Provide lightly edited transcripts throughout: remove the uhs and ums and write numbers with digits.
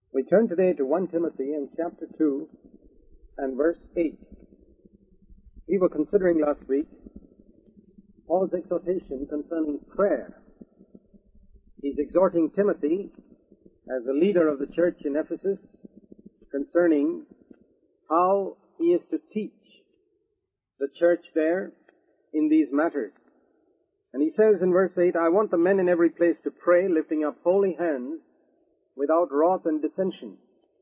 We turn today to 1 Timothy in chapter 2 and verse 8. We were considering last week Paul's exhortation concerning prayer. He's exhorting Timothy as the leader of the church in Ephesus concerning how he is to teach the church there in these matters. And he says in verse 8, I want the men in every place to pray, lifting up holy hands, without wrath and dissension.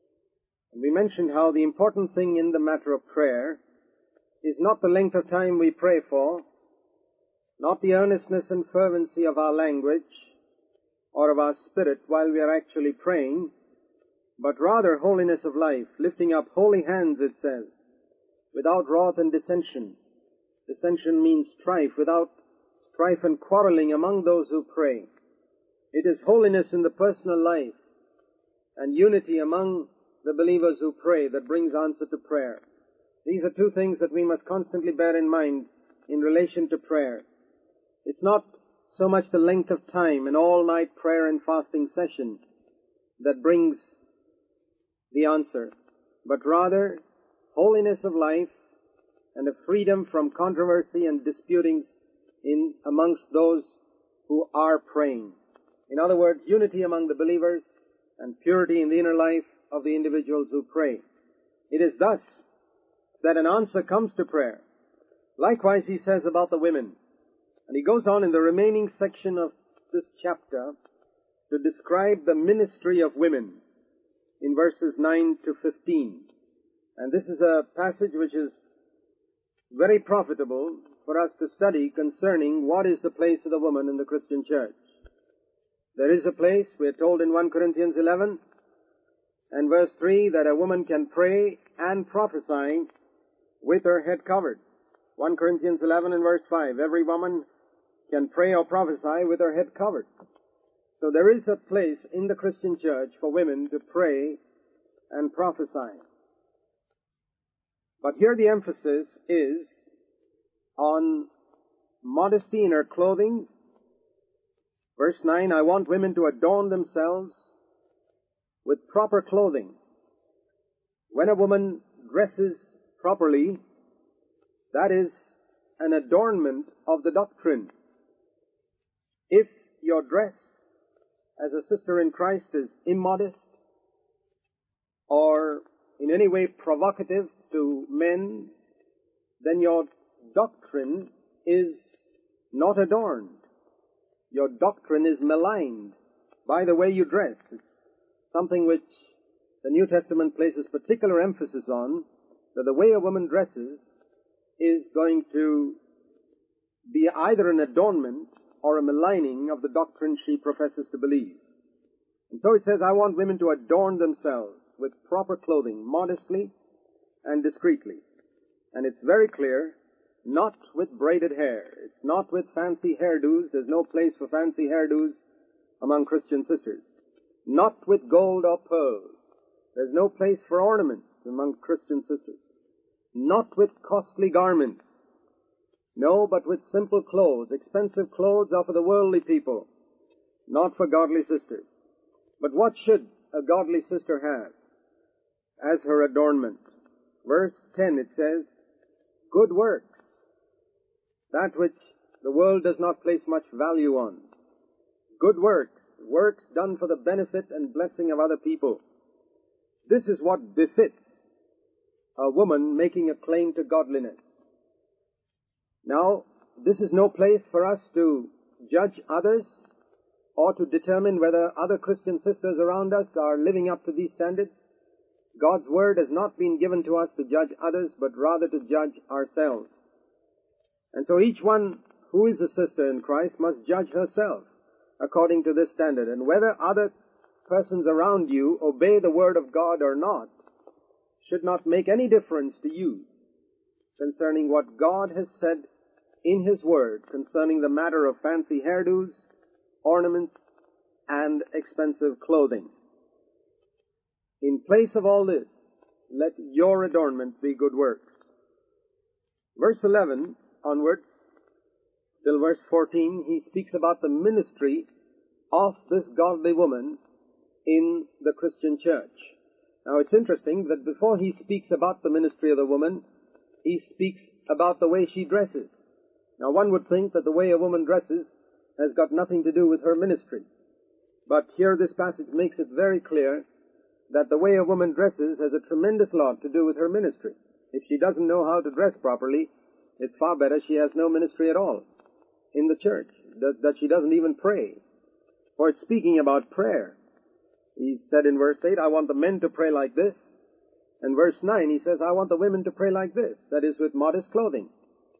And we mentioned how the important thing in the matter of prayer is not the length of time we pray for, not the earnestness and fervency of our language or of our spirit while we are actually praying, but rather holiness of life, lifting up holy hands, it says, without wrath and dissension. Dissension means strife, without strife and quarreling among those who pray. It is holiness in the personal life and unity among the believers who pray that brings answer to prayer. These are two things that we must constantly bear in mind in relation to prayer. It's not so much the length of time, an all-night prayer and fasting session that brings the answer, but rather holiness of life and a freedom from controversy and disputings in amongst those who are praying. In other words, unity among the believers and purity in the inner life of the individuals who pray. It is thus that an answer comes to prayer. Likewise, he says about the women. And he goes on in the remaining section of this chapter to describe the ministry of women in verses 9 to 15. And this is a passage which is very profitable for us to study concerning what is the place of the woman in the Christian church. There is a place, we are told in 1 Corinthians 11 and verse 3, that a woman can pray and prophesy with her head covered. 1 Corinthians 11 and verse 5, every woman can pray or prophesy with her head covered. So there is a place in the Christian church for women to pray and prophesy. But here the emphasis is on modesty in her clothing. Verse 9, I want women to adorn themselves with proper clothing. When a woman dresses properly, that is an adornment of the doctrine. If your dress as a sister in Christ is immodest or in any way provocative to men, then your doctrine is not adorned. Your doctrine is maligned by the way you dress. It's something which the New Testament places particular emphasis on, that the way a woman dresses is going to be either an adornment or a maligning of the doctrine she professes to believe. And so it says, I want women to adorn themselves with proper clothing, modestly and discreetly. And it's very clear, not with braided hair. It's not with fancy hairdos. There's no place for fancy hairdos among Christian sisters. Not with gold or pearls. There's no place for ornaments among Christian sisters. Not with costly garments. No, but with simple clothes. Expensive clothes are for the worldly people, not for godly sisters. But what should a godly sister have as her adornment? Verse 10, it says, good works, that which the world does not place much value on. Good works, works done for the benefit and blessing of other people. This is what befits a woman making a claim to godliness. Now, this is no place for us to judge others or to determine whether other Christian sisters around us are living up to these standards. God's word has not been given to us to judge others, but rather to judge ourselves. And so each one who is a sister in Christ must judge herself according to this standard. And whether other persons around you obey the word of God or not should not make any difference to you concerning what God has said in His word concerning the matter of fancy hairdos, ornaments, and expensive clothing. In place of all this, let your adornment be good works. Verse 11 onwards till verse 14, he speaks about the ministry of this godly woman in the Christian church. Now, it's interesting that before he speaks about the ministry of the woman, he speaks about the way she dresses. Now, one would think that the way a woman dresses has got nothing to do with her ministry. But here this passage makes it very clear that the way a woman dresses has a tremendous lot to do with her ministry. If she doesn't know how to dress properly, it's far better she has no ministry at all in the church, that she doesn't even pray. For it's speaking about prayer. He said in verse 8, I want the men to pray like this. And verse 9, he says, I want the women to pray like this, that is, with modest clothing.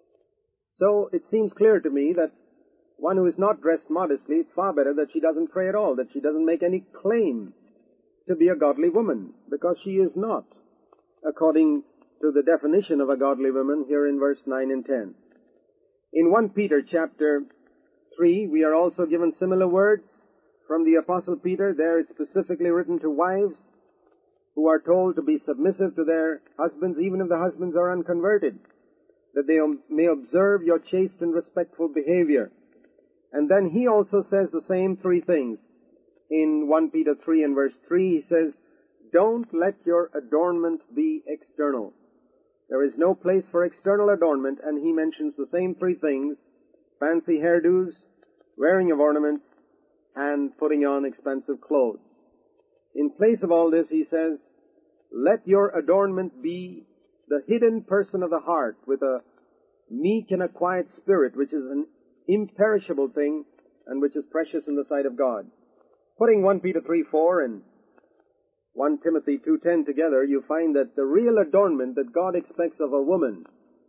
So it seems clear to me that one who is not dressed modestly, it's far better that she doesn't pray at all, that she doesn't make any claim to be a godly woman, because she is not, according to the definition of a godly woman here in verse 9 and 10. In 1 Peter chapter 3, we are also given similar words from the Apostle Peter. There it's specifically written to wives who are told to be submissive to their husbands, even if the husbands are unconverted, that they may observe your chaste and respectful behavior. And then he also says the same three things. In 1 Peter 3 and verse 3, he says, don't let your adornment be external. There is no place for external adornment, and he mentions the same three things: fancy hairdos, wearing of ornaments, and putting on expensive clothes. In place of all this, he says, let your adornment be the hidden person of the heart, with a meek and a quiet spirit, which is an imperishable thing, and which is precious in the sight of God. Putting 1 Peter 3:4 and 1 Timothy 2:10 together, you find that the real adornment that God expects of a woman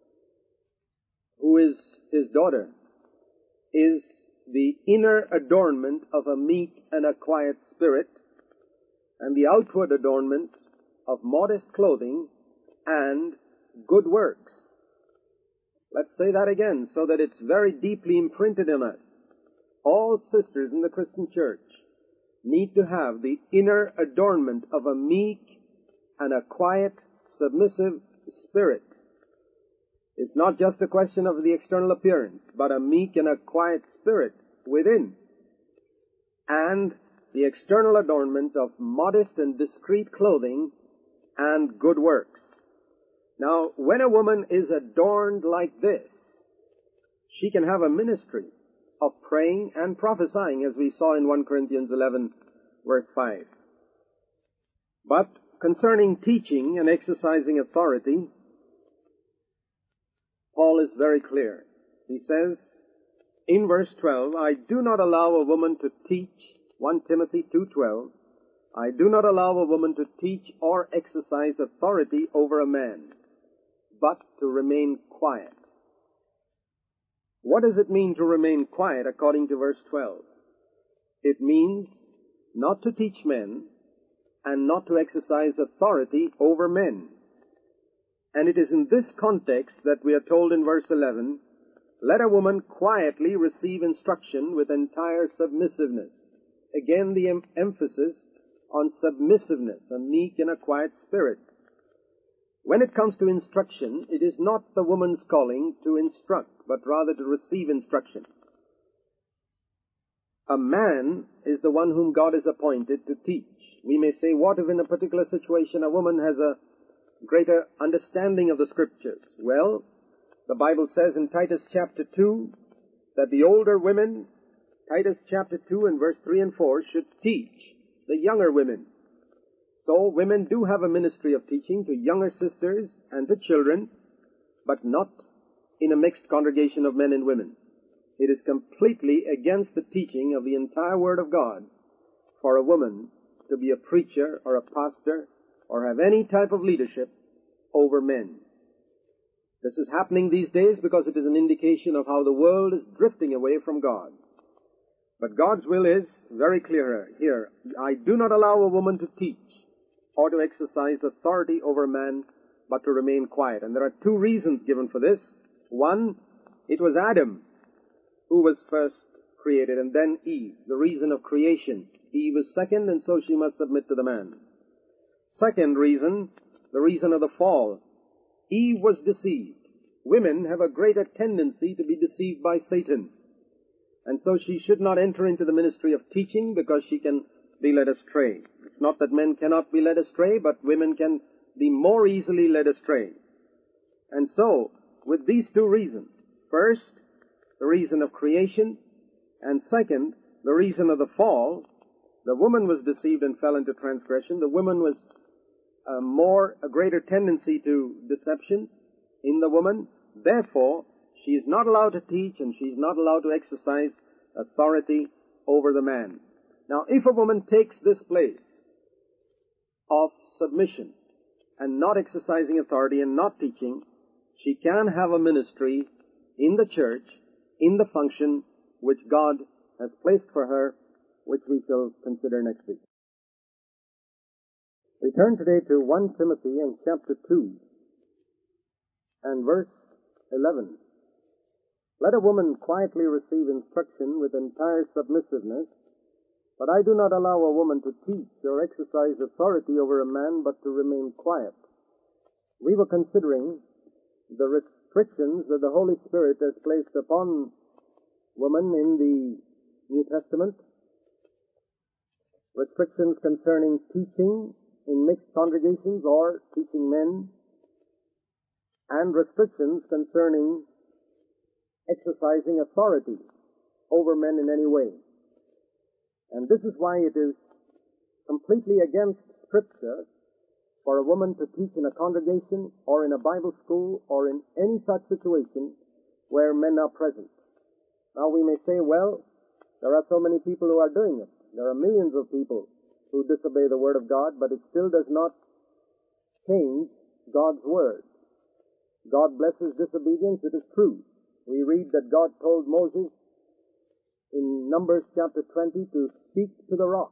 who is his daughter is the inner adornment of a meek and a quiet spirit, and the outward adornment of modest clothing and good works. Let's say that again, so that it's very deeply imprinted in us. All sisters in the Christian church need to have the inner adornment of a meek and a quiet, submissive spirit. It's not just a question of the external appearance, but a meek and a quiet spirit within, and the external adornment of modest and discreet clothing and good works. Now, when a woman is adorned like this, she can have a ministry of praying and prophesying, as we saw in 1 Corinthians 11, verse 5. But concerning teaching and exercising authority, Paul is very clear. He says in verse 12, I do not allow a woman to teach, 1 Timothy 2:12, I do not allow a woman to teach or exercise authority over a man, but to remain quiet. What does it mean to remain quiet according to verse 12? It means not to teach men and not to exercise authority over men. And it is in this context that we are told in verse 11, let a woman quietly receive instruction with entire submissiveness. Again, the emphasis on submissiveness, a meek and a quiet spirit. When it comes to instruction, it is not the woman's calling to instruct, but rather to receive instruction. A man is the one whom God has appointed to teach. We may say, what if in a particular situation a woman has a greater understanding of the Scriptures? Well, the Bible says in Titus chapter 2 that the older women, Titus chapter 2 and verse 3 and 4, should teach the younger women. So women do have a ministry of teaching to younger sisters and to children, but not in a mixed congregation of men and women. It is completely against the teaching of the entire Word of God for a woman to be a preacher or a pastor or have any type of leadership over men. This is happening these days because it is an indication of how the world is drifting away from God. But God's will is very clear here. I do not allow a woman to teach or to exercise authority over man, but to remain quiet. And there are two reasons given for this. One, it was Adam who was first created, and then Eve, the reason of creation. Eve is second, and so she must submit to the man. Second reason, the reason of the fall. Eve was deceived. Women have a greater tendency to be deceived by Satan. And so she should not enter into the ministry of teaching because she can be led astray. It's not that men cannot be led astray, but women can be more easily led astray. And so, with these two reasons, first, the reason of creation, and second, the reason of the fall, the woman was deceived and fell into transgression. The woman was a greater tendency to deception in the woman. Therefore, she is not allowed to teach and she is not allowed to exercise authority over the man. Now, if a woman takes this place of submission and not exercising authority and not teaching, she can have a ministry in the church, in the function which God has placed for her, which we shall consider next week. We turn today to 1 Timothy and chapter 2 and verse 11. Let a woman quietly receive instruction with entire submissiveness, but I do not allow a woman to teach or exercise authority over a man, but to remain quiet. We were considering the restrictions that the Holy Spirit has placed upon woman in the New Testament, restrictions concerning teaching in mixed congregations or teaching men, and restrictions concerning exercising authority over men in any way. And this is why it is completely against Scripture for a woman to teach in a congregation or in a Bible school or in any such situation where men are present. Now we may say, well, there are so many people who are doing it. There are millions of people who disobey the Word of God, but it still does not change God's Word. God blesses disobedience, it is true. We read that God told Moses in Numbers chapter 20 to speak to the rock.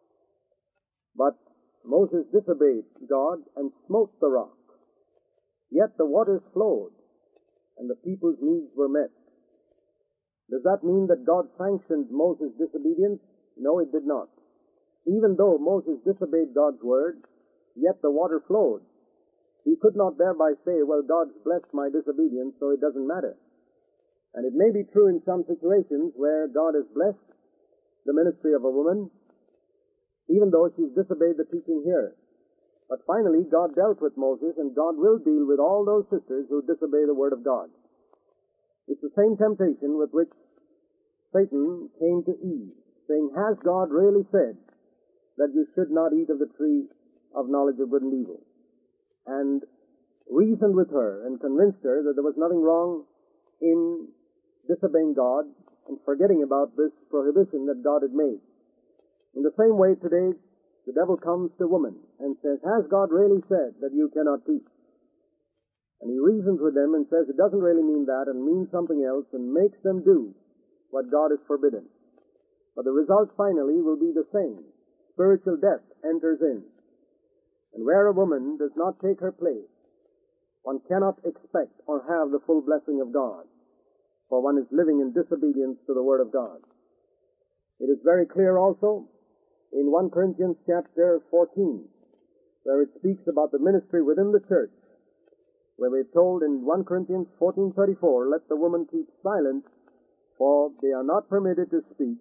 But Moses disobeyed God and smote the rock. Yet the waters flowed, and the people's needs were met. Does that mean that God sanctioned Moses' disobedience? No, it did not. Even though Moses disobeyed God's word, yet the water flowed. He could not thereby say, well, God's blessed my disobedience, so it doesn't matter. And it may be true in some situations where God has blessed the ministry of a woman, even though she's disobeyed the teaching here. But finally, God dealt with Moses, and God will deal with all those sisters who disobey the word of God. It's the same temptation with which Satan came to Eve, saying, has God really said that you should not eat of the tree of knowledge of good and evil? And reasoned with her and convinced her that there was nothing wrong in disobeying God and forgetting about this prohibition that God had made. In the same way today, the devil comes to women and says, has God really said that you cannot teach? And he reasons with them and says it doesn't really mean that and means something else and makes them do what God has forbidden. But the result finally will be the same. Spiritual death enters in. And where a woman does not take her place, one cannot expect or have the full blessing of God, for one is living in disobedience to the Word of God. It is very clear also in 1 Corinthians chapter 14, where it speaks about the ministry within the church, where we're told in 1 Corinthians 14:34, let the woman keep silent, for they are not permitted to speak,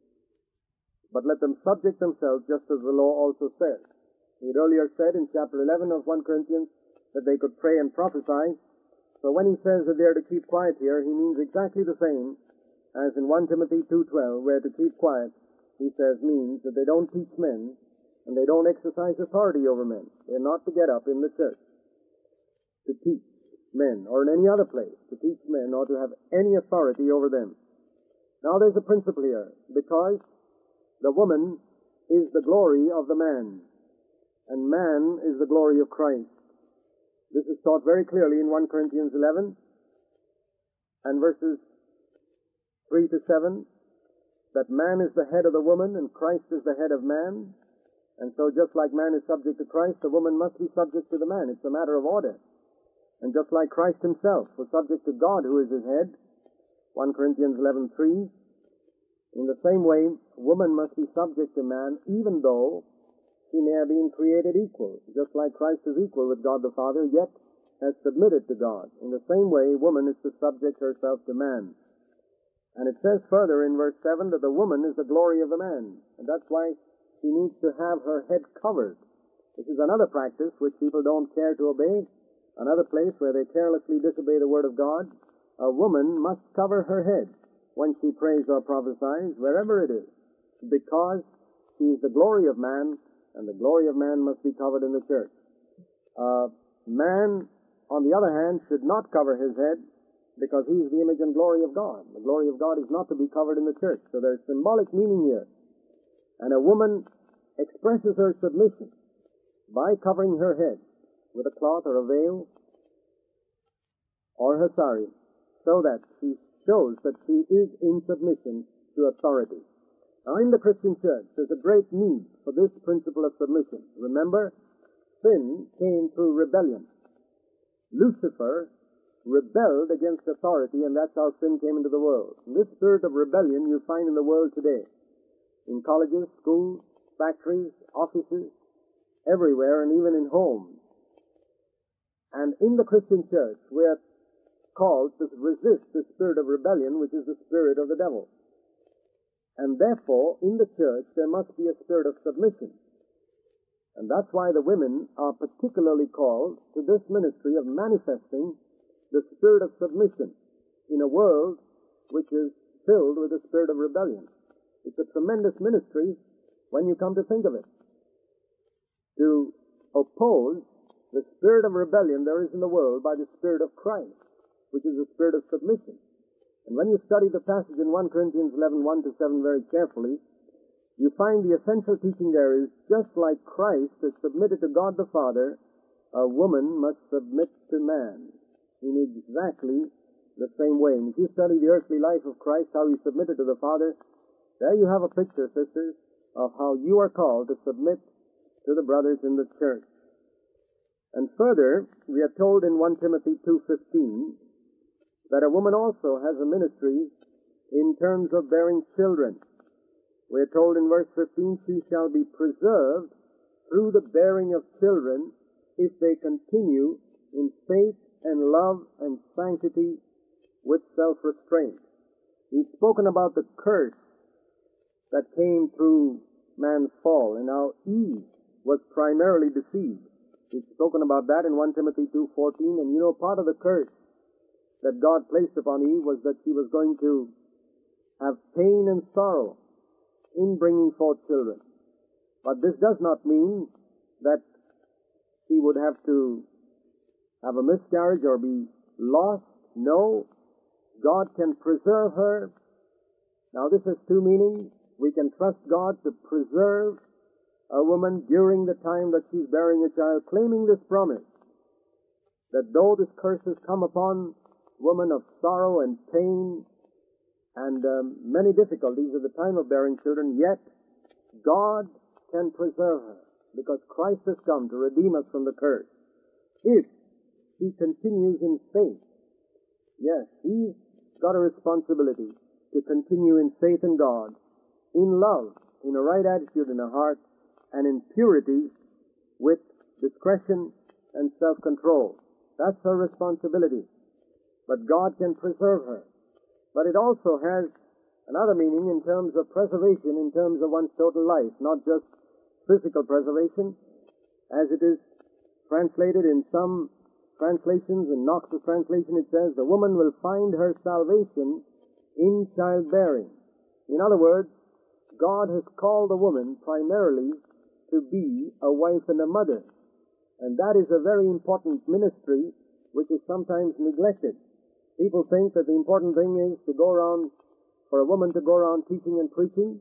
but let them subject themselves, just as the law also says. He had earlier said in chapter 11 of 1 Corinthians that they could pray and prophesy. So when he says that they are to keep quiet here, he means exactly the same as in 1 Timothy 2:12, where to keep quiet, he says, means that they don't teach men and they don't exercise authority over men. They're not to get up in the church to teach men or in any other place to teach men or to have any authority over them. Now there's a principle here, because the woman is the glory of the man, and man is the glory of Christ. This is taught very clearly in 1 Corinthians 11 and verses 3 to 7, that man is the head of the woman and Christ is the head of man. And so just like man is subject to Christ, the woman must be subject to the man. It's a matter of order. And just like Christ himself was subject to God, who is his head, 1 Corinthians 11:3, in the same way, woman must be subject to man, even though she may have been created equal. Just like Christ is equal with God the Father, yet has submitted to God. In the same way, woman is to subject herself to man. And it says further in verse 7 that the woman is the glory of the man. And that's why she she needs to have her head covered. This is another practice which people don't care to obey. Another place where they carelessly disobey the Word of God. A woman must cover her head when she prays or prophesies, wherever it is, because she is the glory of man, and the glory of man must be covered in the church. Man, on the other hand, should not cover his head because he is the image and glory of God. The glory of God is not to be covered in the church. So there's symbolic meaning here. And a woman expresses her submission by covering her head with a cloth or a veil or her sari, so that she shows that she is in submission to authority. Now, in the Christian church, there's a great need for this principle of submission. Remember, sin came through rebellion. Lucifer rebelled against authority, and that's how sin came into the world. And this spirit of rebellion you find in the world today, in colleges, schools, factories, offices, everywhere, and even in homes. And in the Christian church, we are called to resist the spirit of rebellion, which is the spirit of the devil. And therefore, in the church, there must be a spirit of submission. And that's why the women are particularly called to this ministry of manifesting the spirit of submission in a world which is filled with the spirit of rebellion. It's a tremendous ministry when you come to think of it. To oppose the spirit of rebellion there is in the world by the spirit of Christ, which is the spirit of submission. And when you study the passage in 1 Corinthians 11, 1-7 very carefully, you find the essential teaching there is, just like Christ has submitted to God the Father, a woman must submit to man in exactly the same way. And if you study the earthly life of Christ, how he submitted to the Father, there you have a picture, sisters, of how you are called to submit to the brothers in the church. And further, we are told in 1 Timothy 2:15 that a woman also has a ministry in terms of bearing children. We are told in verse 15, she shall be preserved through the bearing of children if they continue in faith and love and sanctity with self-restraint. He's spoken about the curse that came through man's fall and how Eve was primarily deceived. He's spoken about that in 1 Timothy 2:14, and you know part of the curse that God placed upon Eve was that she was going to have pain and sorrow in bringing forth children. But this does not mean that she would have to have a miscarriage or be lost. No, God can preserve her. Now this has two meanings. We can trust God to preserve a woman during the time that she's bearing a child, claiming this promise, that though this curse has come upon woman of sorrow and pain and many difficulties at the time of bearing children, yet God can preserve her, because Christ has come to redeem us from the curse. If she continues in faith, yes, he's got a responsibility to continue in faith in God, in love, in a right attitude in her heart, and in purity with discretion and self-control. That's her responsibility. But God can preserve her. But it also has another meaning in terms of preservation, in terms of one's total life, not just physical preservation, as it is translated in some translations. In Knox's translation it says, the woman will find her salvation in childbearing. In other words, God has called the woman primarily to be a wife and a mother. And that is a very important ministry which is sometimes neglected. People think that the important thing is to go around, for a woman to go around teaching and preaching.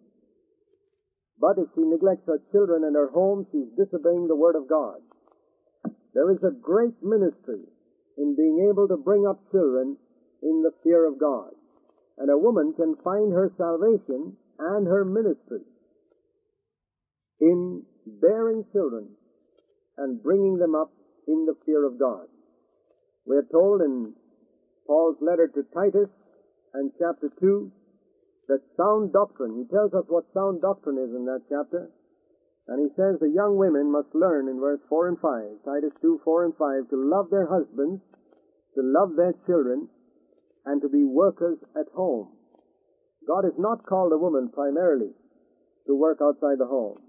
But if she neglects her children and her home, she's disobeying the Word of God. There is a great ministry in being able to bring up children in the fear of God. And a woman can find her salvation and her ministry in bearing children and bringing them up in the fear of God. We are told in Paul's letter to Titus and chapter 2 that sound doctrine, he tells us what sound doctrine is in that chapter, and he says the young women must learn in verse 4 and 5, Titus 2, 4 and 5, to love their husbands, to love their children, and to be workers at home. God has not called a woman primarily to work outside the home.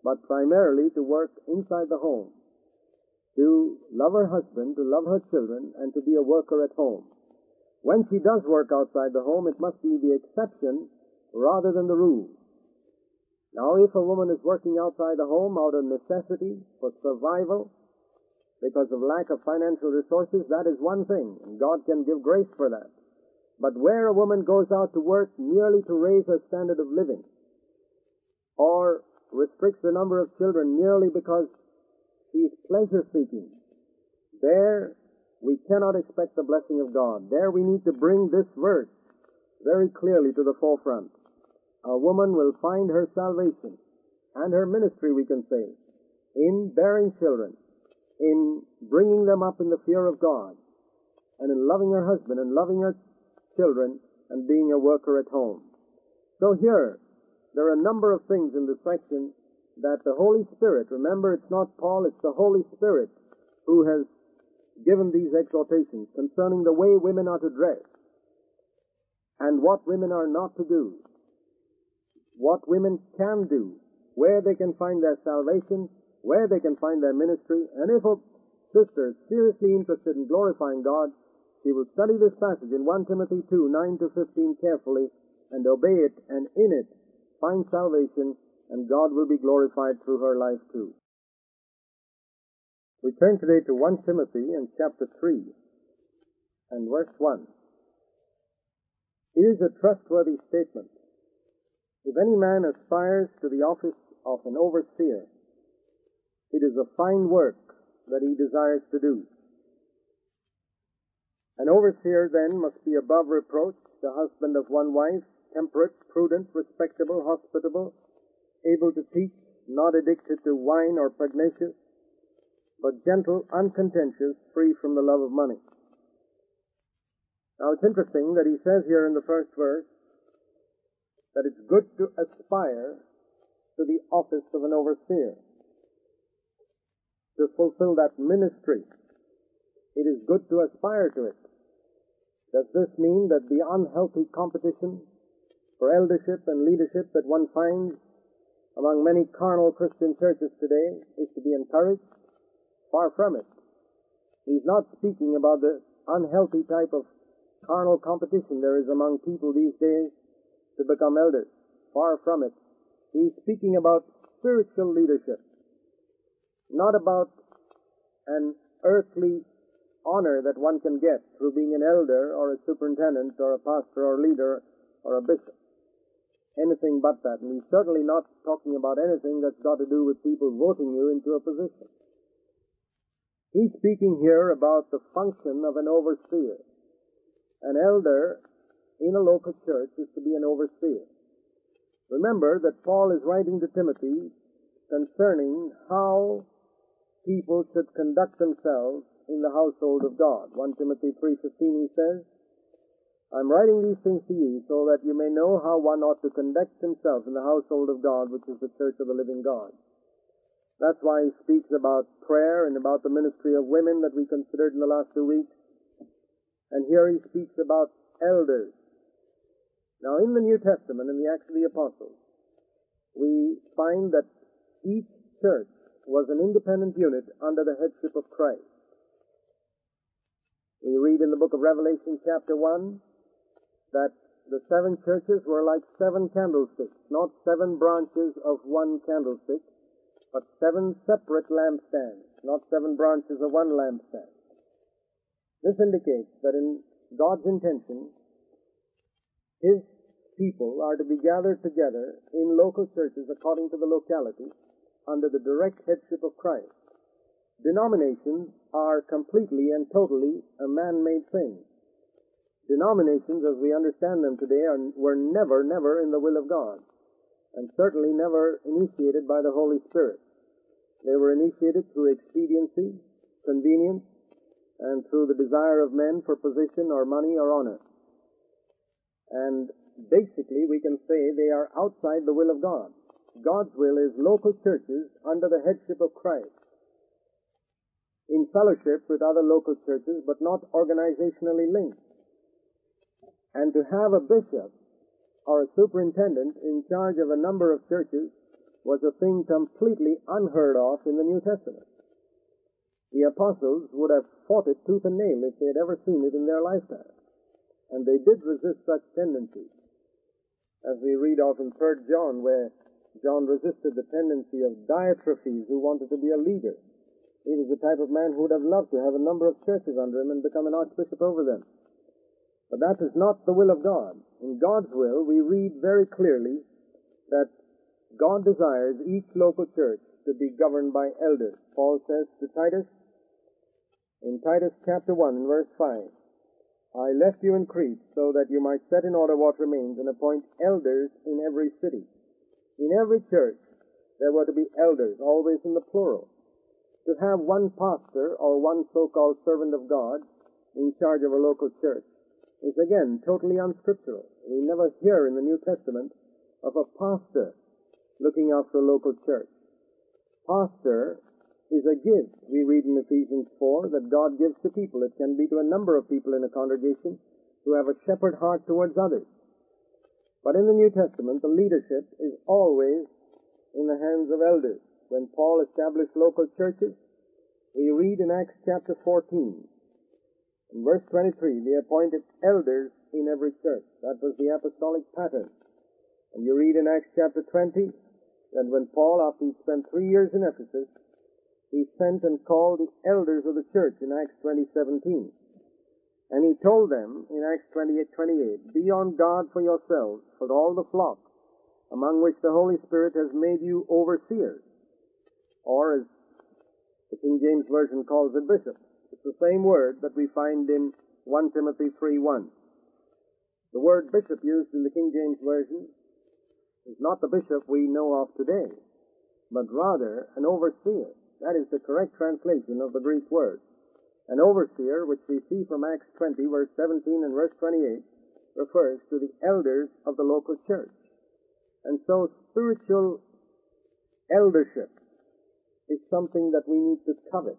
but primarily to work inside the home, to love her husband, to love her children, and to be a worker at home. When she does work outside the home, it must be the exception rather than the rule. Now, if a woman is working outside the home out of necessity for survival, because of lack of financial resources, that is one thing, and God can give grace for that. But where a woman goes out to work merely to raise her standard of living, or restricts the number of children merely because she is pleasure-seeking, there we cannot expect the blessing of God. There we need to bring this verse very clearly to the forefront. A woman will find her salvation and her ministry, we can say, in bearing children, in bringing them up in the fear of God, and in loving her husband and loving her children and being a worker at home. So here, there are a number of things in this section that the Holy Spirit, remember it's not Paul, it's the Holy Spirit who has given these exhortations concerning the way women are to dress and what women are not to do, what women can do, where they can find their salvation, where they can find their ministry. And if a sister is seriously interested in glorifying God, she will study this passage in 1 Timothy 2, 9 to 15 carefully and obey it, and in it find salvation, and God will be glorified through her life too. We turn today to 1 Timothy in chapter 3 and verse 1. It is a trustworthy statement. If any man aspires to the office of an overseer, it is a fine work that he desires to do. An overseer, then, must be above reproach, the husband of one wife, temperate, prudent, respectable, hospitable, able to teach, not addicted to wine or pugnacious, but gentle, uncontentious, free from the love of money. Now it's interesting that he says here in the first verse that it's good to aspire to the office of an overseer, to fulfill that ministry. It is good to aspire to it. Does this mean that the unhealthy competition for eldership and leadership that one finds among many carnal Christian churches today is to be encouraged? Far from it. He's not speaking about the unhealthy type of carnal competition there is among people these days to become elders. Far from it. He's speaking about spiritual leadership, not about an earthly honor that one can get through being an elder or a superintendent or a pastor or leader or a bishop. Anything but that. And he's certainly not talking about anything that's got to do with people voting you into a position. He's speaking here about the function of an overseer. An elder in a local church is to be an overseer. Remember that Paul is writing to Timothy concerning how people should conduct themselves in the household of God. 1 Timothy 3:15 he says, I'm writing these things to you so that you may know how one ought to conduct himself in the household of God, which is the church of the living God. That's why he speaks about prayer and about the ministry of women that we considered in the last 2 weeks. And here he speaks about elders. Now in the New Testament, in the Acts of the Apostles, we find that each church was an independent unit under the headship of Christ. We read in the book of Revelation chapter 1 that the 7 churches were like 7 candlesticks, not 7 branches of one candlestick, but 7 separate lampstands, not 7 branches of one lampstand. This indicates that in God's intention, His people are to be gathered together in local churches according to the locality under the direct headship of Christ. Denominations are completely and totally a man-made thing. Denominations, as we understand them today, were never in the will of God, and certainly never initiated by the Holy Spirit. They were initiated through expediency, convenience, and through the desire of men for position or money or honor. And basically, we can say they are outside the will of God. God's will is local churches under the headship of Christ, in fellowship with other local churches, but not organizationally linked. And to have a bishop or a superintendent in charge of a number of churches was a thing completely unheard of in the New Testament. The apostles would have fought it tooth and nail if they had ever seen it in their lifetime. And they did resist such tendencies, as we read of in 3 John, where John resisted the tendency of Diotrephes, who wanted to be a leader. He was the type of man who would have loved to have a number of churches under him and become an archbishop over them. But that is not the will of God. In God's will, we read very clearly that God desires each local church to be governed by elders. Paul says to Titus, in Titus chapter 1 and verse 5, I left you in Crete so that you might set in order what remains and appoint elders in every city. In every church, there were to be elders, always in the plural. To have one pastor or one so-called servant of God in charge of a local church is again totally unscriptural. We never hear in the New Testament of a pastor looking after a local church. Pastor is a gift. We read in Ephesians 4 that God gives to people. It can be to a number of people in a congregation who have a shepherd heart towards others. But in the New Testament, the leadership is always in the hands of elders. When Paul established local churches, we read in Acts chapter 14, in verse 23, they appointed elders in every church. That was the apostolic pattern. And you read in Acts chapter 20 that when Paul, after he spent 3 years in Ephesus, he sent and called the elders of the church in Acts 20:17. And he told them in Acts 28:28, be on guard for yourselves, for all the flock, among which the Holy Spirit has made you overseers. Or, as the King James Version calls it, bishops. It's the same word that we find in 1 Timothy 3:1. The word bishop used in the King James Version is not the bishop we know of today, but rather an overseer. That is the correct translation of the Greek word. An overseer, which we see from Acts 20, verse 17 and verse 28, refers to the elders of the local church. And so spiritual eldership is something that we need to covet.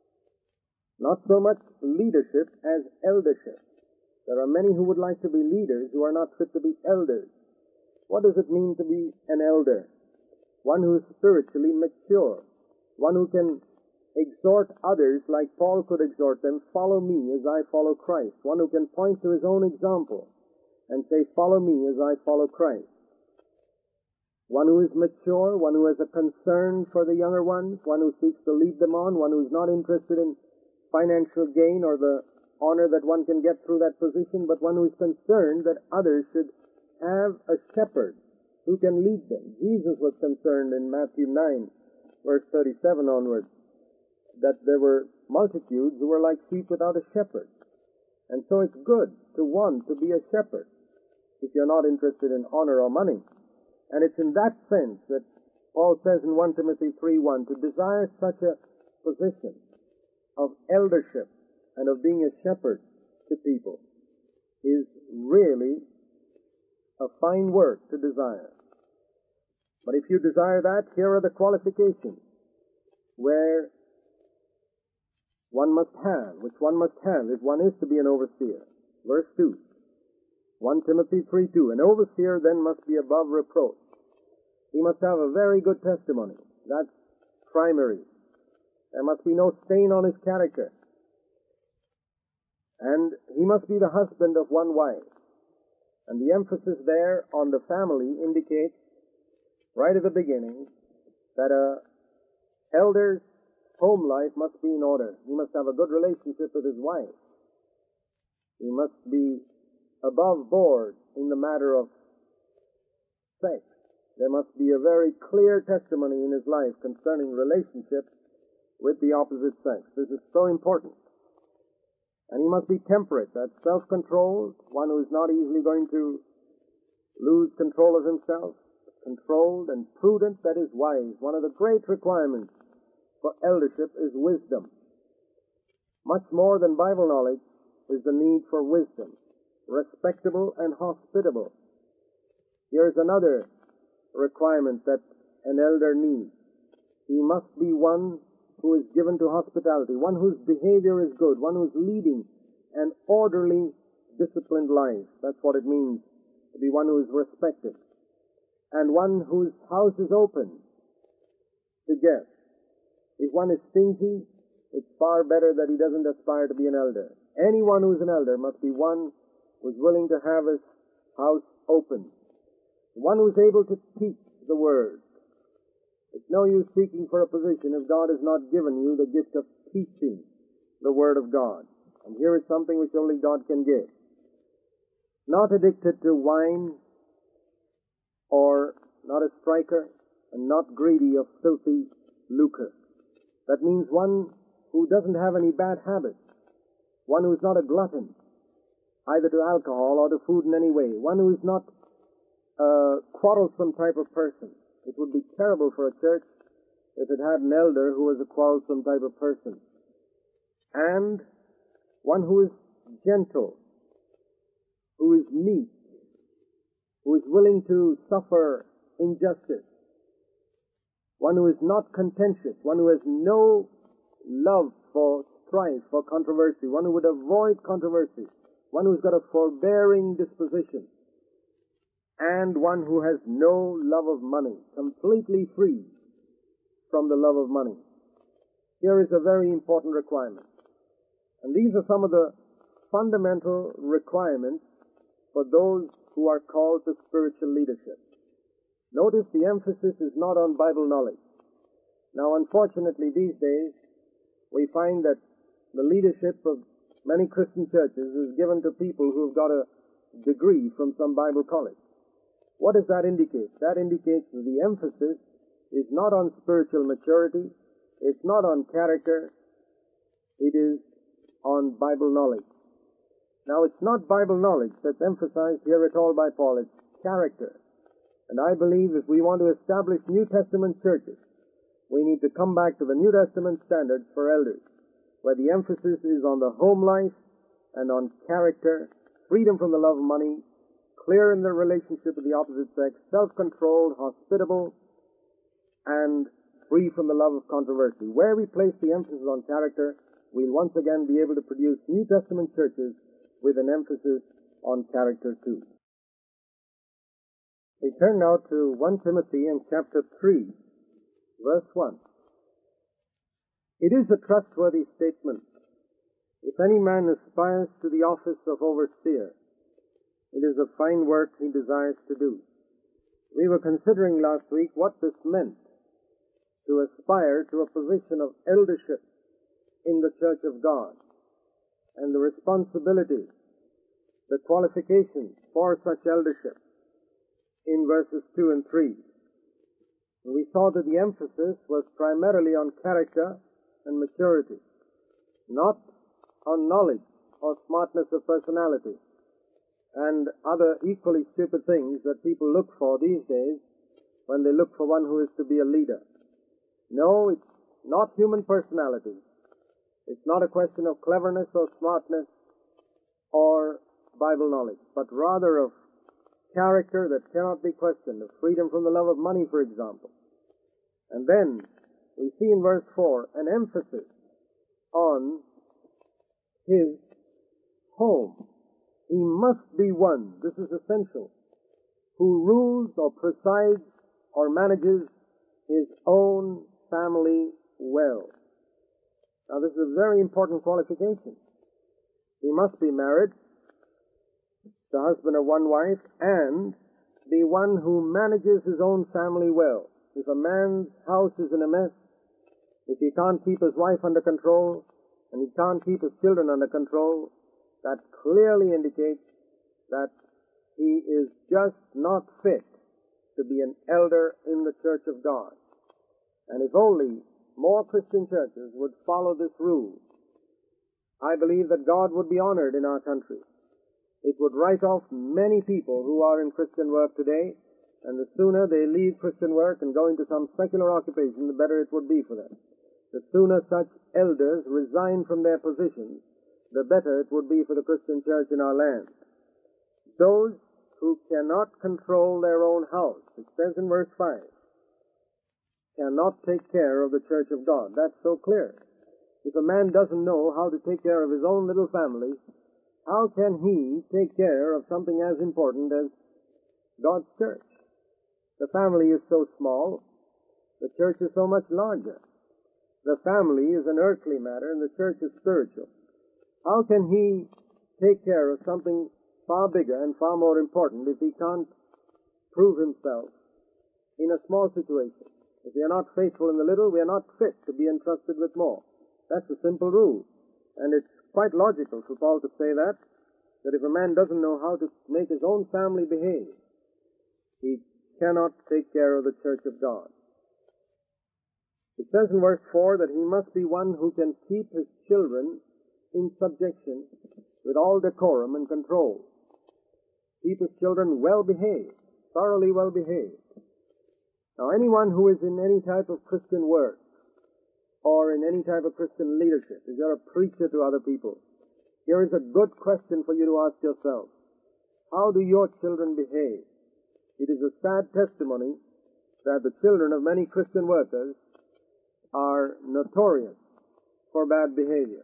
Not so much leadership as eldership. There are many who would like to be leaders who are not fit to be elders. What does it mean to be an elder? One who is spiritually mature. One who can exhort others like Paul could exhort them, follow me as I follow Christ. One who can point to his own example and say, follow me as I follow Christ. One who is mature, one who has a concern for the younger ones, one who seeks to lead them on, one who is not interested in financial gain or the honor that one can get through that position, but one who is concerned that others should have a shepherd who can lead them. Jesus was concerned in Matthew 9, verse 37 onwards, that there were multitudes who were like sheep without a shepherd. And so it's good to want to be a shepherd if you're not interested in honor or money. And it's in that sense that Paul says in 1 Timothy 3:1, to desire such a position of eldership and of being a shepherd to people is really a fine work to desire. But if you desire that, here are the qualifications where one must have, which one must have if one is to be an overseer. Verse 2, 1 Timothy 3:2, an overseer then must be above reproach. He must have a very good testimony. That's primary. There must be no stain on his character. And he must be the husband of one wife. And the emphasis there on the family indicates right at the beginning that a elder's home life must be in order. He must have a good relationship with his wife. He must be above board in the matter of sex. There must be a very clear testimony in his life concerning relationships with the opposite sex. This is so important. And he must be temperate, that's self-controlled, one who is not easily going to lose control of himself, controlled and prudent, that is wise. One of the great requirements for eldership is wisdom. Much more than Bible knowledge is the need for wisdom, respectable and hospitable. Here's another requirement that an elder needs. He must be one who is given to hospitality, one whose behavior is good, one who's leading an orderly, disciplined life. That's what it means to be one who is respected. And one whose house is open, guess. If one is stingy, it's far better that he doesn't aspire to be an elder. Anyone who's an elder must be one who's willing to have his house open, one who's able to teach the Word. It's no use seeking for a position if God has not given you the gift of teaching the Word of God. And here is something which only God can give. Not addicted to wine, or not a striker, and not greedy of filthy lucre. That means one who doesn't have any bad habits, one who is not a glutton, either to alcohol or to food in any way, one who is not a quarrelsome type of person. It would be terrible for a church if it had an elder who was a quarrelsome type of person. And one who is gentle, who is meek, who is willing to suffer injustice, one who is not contentious, one who has no love for strife, for controversy, one who would avoid controversy, one who's got a forbearing disposition, and one who has no love of money, completely free from the love of money. Here is a very important requirement. And these are some of the fundamental requirements for those who are called to spiritual leadership. Notice the emphasis is not on Bible knowledge. Now, unfortunately, these days, we find that the leadership of many Christian churches is given to people who've got a degree from some Bible college. What does that indicate? That indicates that the emphasis is not on spiritual maturity, it's not on character, it is on Bible knowledge. Now, it's not Bible knowledge that's emphasized here at all by Paul, it's character. And I believe if we want to establish New Testament churches, we need to come back to the New Testament standards for elders, where the emphasis is on the home life and on character, freedom from the love of money, clear in their relationship with the opposite sex, self-controlled, hospitable, and free from the love of controversy. Where we place the emphasis on character, we'll once again be able to produce New Testament churches with an emphasis on character too. We turn now to 1 Timothy in chapter 3, verse 1. It is a trustworthy statement. If any man aspires to the office of overseer, it is a fine work he desires to do. We were considering last week what this meant, to aspire to a position of eldership in the church of God, and the responsibilities, the qualifications for such eldership in verses 2 and 3. And we saw that the emphasis was primarily on character and maturity, not on knowledge or smartness of personality and other equally stupid things that people look for these days when they look for one who is to be a leader. No, it's not human personality. It's not a question of cleverness or smartness or Bible knowledge, but rather of character that cannot be questioned, of freedom from the love of money, for example. And then we see in verse 4 an emphasis on his home. He must be one, this is essential, who rules or presides or manages his own family well. Now, this is a very important qualification. He must be married, the husband of one wife, and be one who manages his own family well. If a man's house is in a mess, if he can't keep his wife under control, and he can't keep his children under control, that clearly indicates that he is just not fit to be an elder in the church of God. And if only more Christian churches would follow this rule, I believe that God would be honored in our country. It would write off many people who are in Christian work today, and the sooner they leave Christian work and go into some secular occupation, the better it would be for them. The sooner such elders resign from their positions, the better it would be for the Christian church in our land. Those who cannot control their own house, it says in verse 5, cannot take care of the church of God. That's so clear. If a man doesn't know how to take care of his own little family, how can he take care of something as important as God's church? The family is so small The church is so much larger. The family is an earthly matter, and the church is spiritual. How can he take care of something far bigger and far more important if he can't prove himself in a small situation? If we are not faithful in the little, we are not fit to be entrusted with more. That's a simple rule. And it's quite logical for Paul to say that if a man doesn't know how to make his own family behave, he cannot take care of the church of God. It says in verse 4 that he must be one who can keep his children in subjection with all decorum and control. Keep his children well behaved, thoroughly well behaved. Now, anyone who is in any type of Christian work or in any type of Christian leadership, if you're a preacher to other people, here is a good question for you to ask yourself. How do your children behave? It is a sad testimony that the children of many Christian workers are notorious for bad behavior.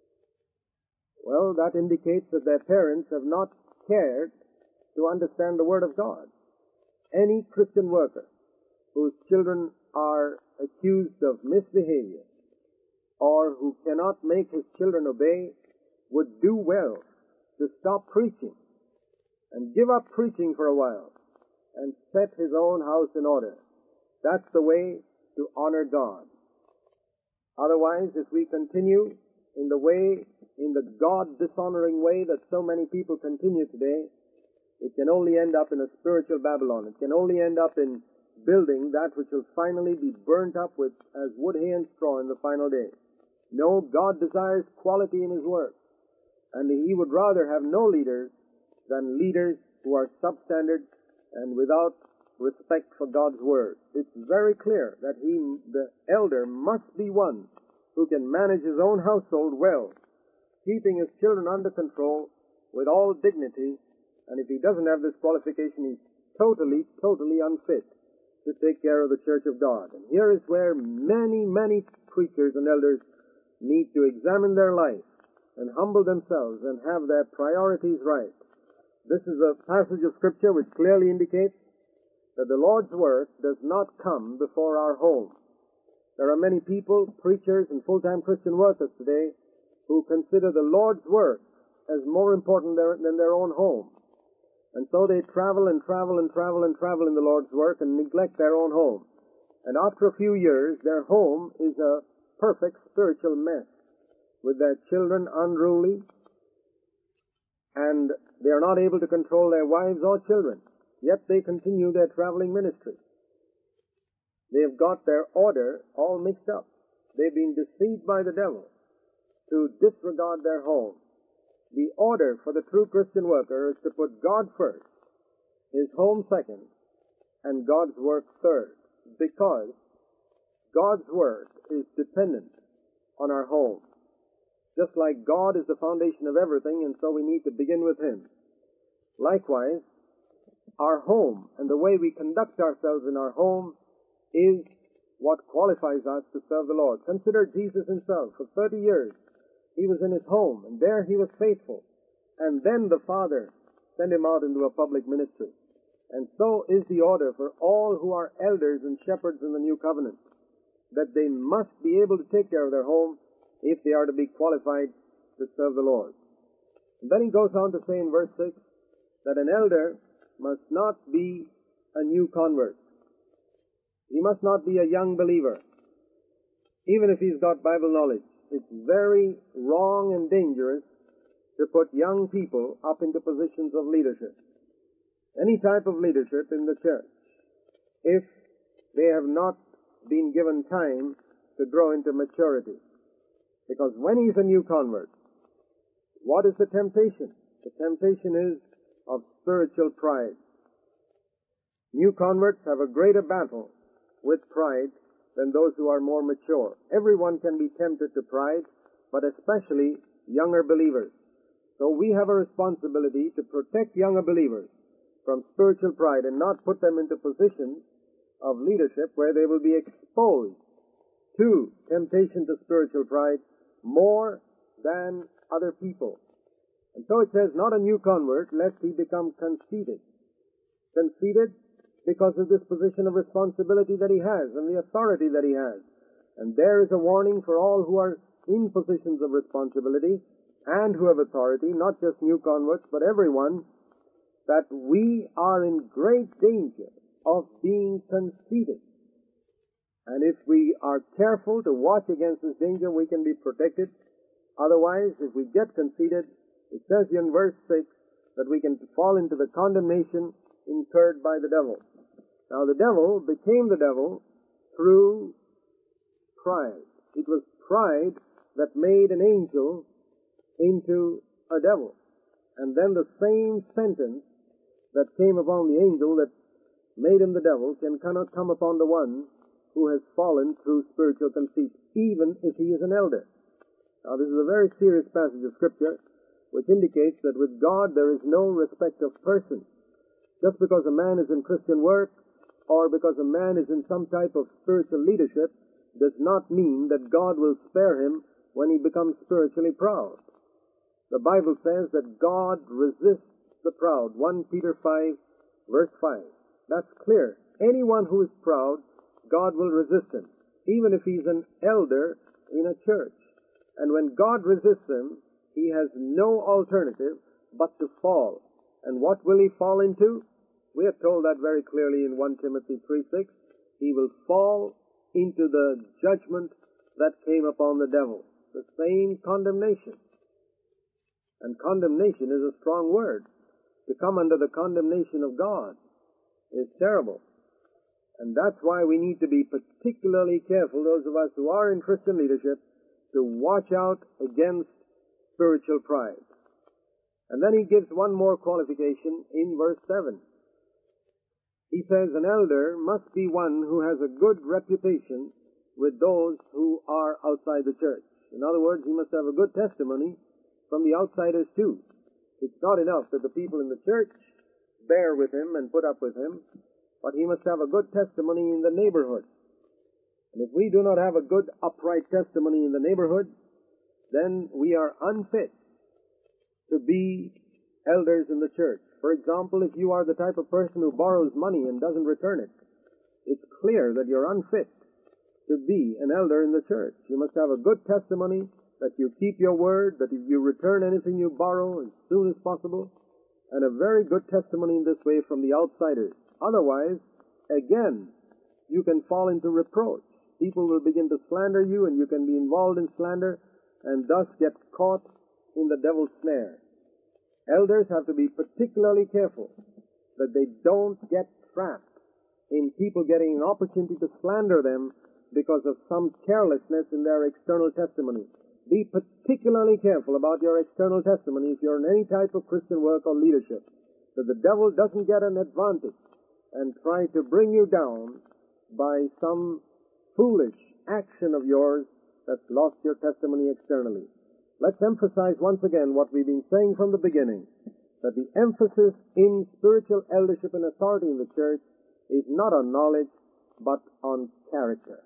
Well, that indicates that their parents have not cared to understand the Word of God. Any Christian worker whose children are accused of misbehavior or who cannot make his children obey would do well to stop preaching and give up preaching for a while and set his own house in order. That's the way to honor God. Otherwise, if we continue in the God-dishonoring way that so many people continue today, it can only end up in a spiritual Babylon. It can only end up in building that which will finally be burnt up with as wood, hay, and straw in the final day. No, God desires quality in His work, and He would rather have no leaders than leaders who are substandard and without respect for God's Word. It's very clear that the elder, must be one who can manage his own household well, keeping his children under control with all dignity, and if he doesn't have this qualification, he's totally unfit to take care of the church of God. And here is where many preachers and elders need to examine their life and humble themselves and have their priorities right. This is a passage of Scripture which clearly indicates that the Lord's work does not come before our home. There are many people, preachers and full-time Christian workers today, who consider the Lord's work as more important than their own home. And so they travel in the Lord's work and neglect their own home. And after a few years, their home is a perfect spiritual mess, with their children unruly, and they are not able to control their wives or children. Yet they continue their traveling ministry. They have got their order all mixed up. They've been deceived by the devil to disregard their home. The order for the true Christian worker is to put God first, his home second, and God's work third, because God's work is dependent on our home. Just like God is the foundation of everything, and so we need to begin with Him. Likewise, our home and the way we conduct ourselves in our home is what qualifies us to serve the Lord. Consider Jesus Himself. For 30 years, He was in His home, and there He was faithful. And then the Father sent Him out into a public ministry. And so is the order for all who are elders and shepherds in the New Covenant, that they must be able to take care of their home if they are to be qualified to serve the Lord. And then he goes on to say in verse 6 that an elder must not be a new convert. He must not be a young believer, even if he's got Bible knowledge. It's very wrong and dangerous to put young people up into positions of leadership, any type of leadership in the church, if they have not been given time to grow into maturity. Because when he's a new convert, what is the temptation? The temptation is of spiritual pride. New converts have a greater battle with pride than those who are more mature. Everyone can be tempted to pride, but especially younger believers. So we have a responsibility to protect younger believers from spiritual pride and not put them into positions of leadership where they will be exposed to temptation to spiritual pride more than other people. And so it says, not a new convert, lest he become conceited. Conceited because of this position of responsibility that he has and the authority that he has. And there is a warning for all who are in positions of responsibility and who have authority, not just new converts, but everyone, that we are in great danger of being conceited. And if we are careful to watch against this danger, we can be protected. Otherwise, if we get conceited, it says in verse 6 that we can fall into the condemnation incurred by the devil. Now, the devil became the devil through pride. It was pride that made an angel into a devil. And then the same sentence that came upon the angel that made him the devil cannot come upon the one who has fallen through spiritual conceit, even if he is an elder. Now, this is a very serious passage of Scripture, which indicates that with God there is no respect of persons. Just because a man is in Christian work, or because a man is in some type of spiritual leadership, does not mean that God will spare him when he becomes spiritually proud. The Bible says that God resists the proud. 1 Peter 5, verse 5. That's clear. Anyone who is proud, God will resist him, even if he's an elder in a church. And when God resists him, he has no alternative but to fall. And what will he fall into? We are told that very clearly in 1 Timothy 3:6. He will fall into the judgment that came upon the devil. The same condemnation. And condemnation is a strong word. To come under the condemnation of God is terrible. And that's why we need to be particularly careful, those of us who are in Christian leadership, to watch out against spiritual pride. And then he gives one more qualification in verse 7. He says an elder must be one who has a good reputation with those who are outside the church. In other words, he must have a good testimony from the outsiders too. It's not enough that the people in the church bear with him and put up with him, but he must have a good testimony in the neighborhood. And if we do not have a good, upright testimony in the neighborhood, then we are unfit to be elders in the church. For example, if you are the type of person who borrows money and doesn't return it, it's clear that you're unfit to be an elder in the church. You must have a good testimony that you keep your word, that if you return anything you borrow as soon as possible, and a very good testimony in this way from the outsiders. Otherwise, again, you can fall into reproach. People will begin to slander you, and you can be involved in slander, and thus get caught in the devil's snare. Elders have to be particularly careful that they don't get trapped in people getting an opportunity to slander them because of some carelessness in their external testimony. Be particularly careful about your external testimony if you're in any type of Christian work or leadership, that the devil doesn't get an advantage and try to bring you down by some foolish action of yours that's lost your testimony externally. Let's emphasize once again what we've been saying from the beginning, that the emphasis in spiritual eldership and authority in the church is not on knowledge, but on character.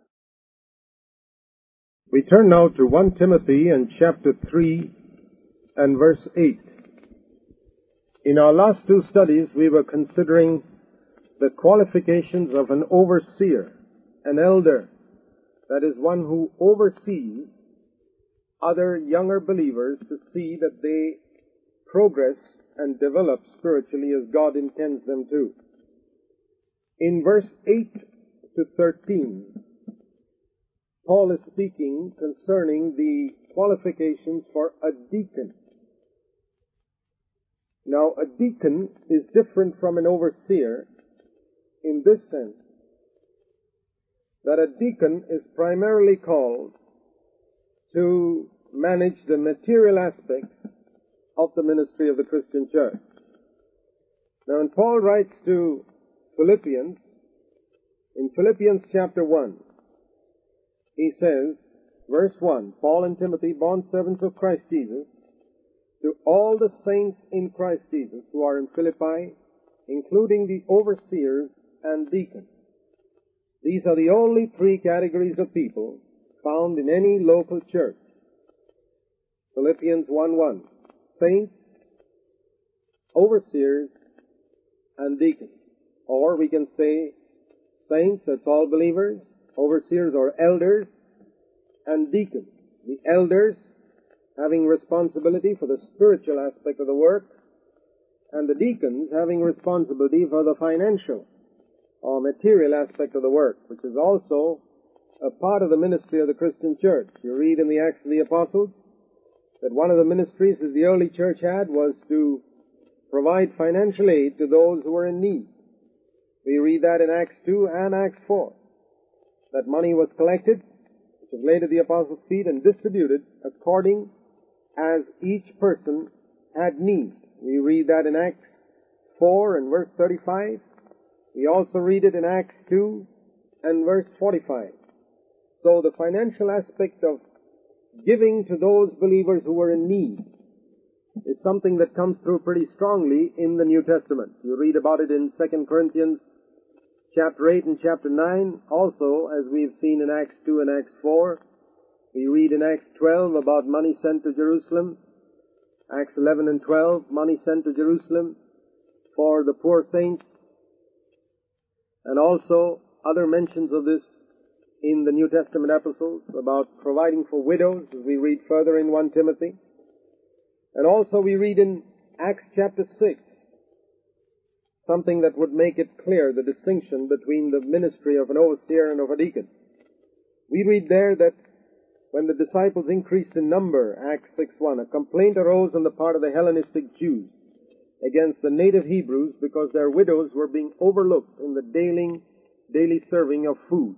We turn now to 1 Timothy and chapter 3 and verse 8. In our last two studies, we were considering the qualifications of an overseer, an elder, that is, one who oversees other younger believers to see that they progress and develop spiritually as God intends them to. In verse 8 to 13, Paul is speaking concerning the qualifications for a deacon. Now, a deacon is different from an overseer in this sense, that a deacon is primarily called to manage the material aspects of the ministry of the Christian church. Now, when Paul writes to Philippians, in Philippians chapter 1, he says, verse 1, Paul and Timothy, bondservants of Christ Jesus, to all the saints in Christ Jesus who are in Philippi, including the overseers and deacons. These are the only three categories of people found in any local church. Philippians 1:1, saints, overseers, and deacons. Or we can say saints, that's all believers, overseers or elders, and deacons. The elders having responsibility for the spiritual aspect of the work, and the deacons having responsibility for the financial or material aspect of the work, which is also a part of the ministry of the Christian church. You read in the Acts of the Apostles that one of the ministries that the early church had was to provide financial aid to those who were in need. We read that in Acts 2 and Acts 4. That money was collected, which was laid at the apostles' feet and distributed according as each person had need. We read that in Acts 4 and verse 35. We also read it in Acts 2 and verse 45. So the financial aspect of giving to those believers who were in need is something that comes through pretty strongly in the New Testament. You read about it in 2 Corinthians chapter 8 and chapter 9. Also, as we've seen in Acts 2 and Acts 4, we read in Acts 12 about money sent to Jerusalem. Acts 11 and 12, money sent to Jerusalem for the poor saints. And also other mentions of this in the New Testament epistles about providing for widows, as we read further in 1 Timothy. And also we read in Acts chapter 6 something that would make it clear, the distinction between the ministry of an overseer and of a deacon. We read there that when the disciples increased in number, Acts 6:1, a complaint arose on the part of the Hellenistic Jews against the native Hebrews because their widows were being overlooked in the daily serving of food.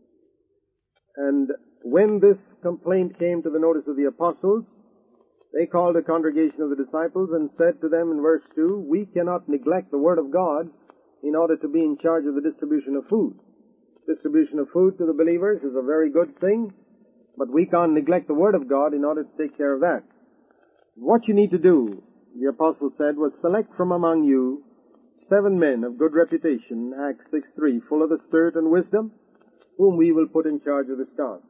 And when this complaint came to the notice of the apostles, they called a congregation of the disciples and said to them in verse 2, we cannot neglect the word of God in order to be in charge of the distribution of food. Distribution of food to the believers is a very good thing, but we can't neglect the word of God in order to take care of that. What you need to do, the apostle said, was select from among you 7 men of good reputation, Acts 6:3, full of the Spirit and wisdom, whom we will put in charge of this task.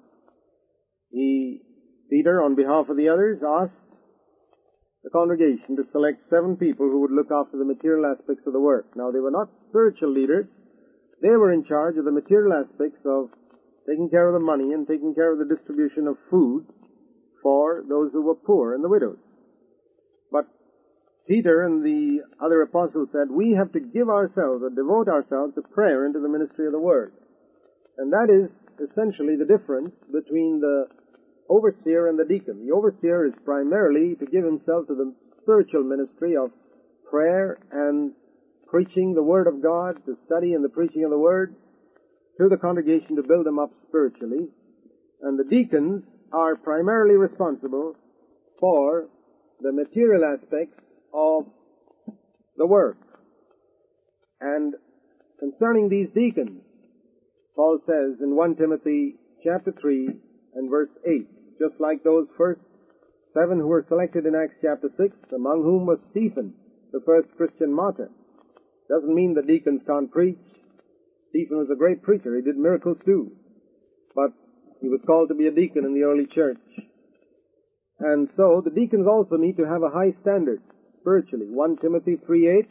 Peter, on behalf of the others, asked the congregation to select 7 people who would look after the material aspects of the work. Now, they were not spiritual leaders. They were in charge of the material aspects of taking care of the money and taking care of the distribution of food for those who were poor and the widows. But Peter and the other apostles said, we have to give ourselves or devote ourselves to prayer and to the ministry of the Word. And that is essentially the difference between the overseer and the deacon. The overseer is primarily to give himself to the spiritual ministry of prayer and preaching the Word of God, to study and the preaching of the Word to the congregation to build them up spiritually. And the deacons are primarily responsible for the material aspects of the work. And concerning these deacons, Paul says in 1 Timothy chapter 3 and verse 8, just like those first 7 who were selected in Acts chapter 6, among whom was Stephen, the first Christian martyr. Doesn't mean the deacons can't preach. Stephen was a great preacher. He did miracles too. But he was called to be a deacon in the early church. And so the deacons also need to have a high standard spiritually. 1 Timothy 3:8.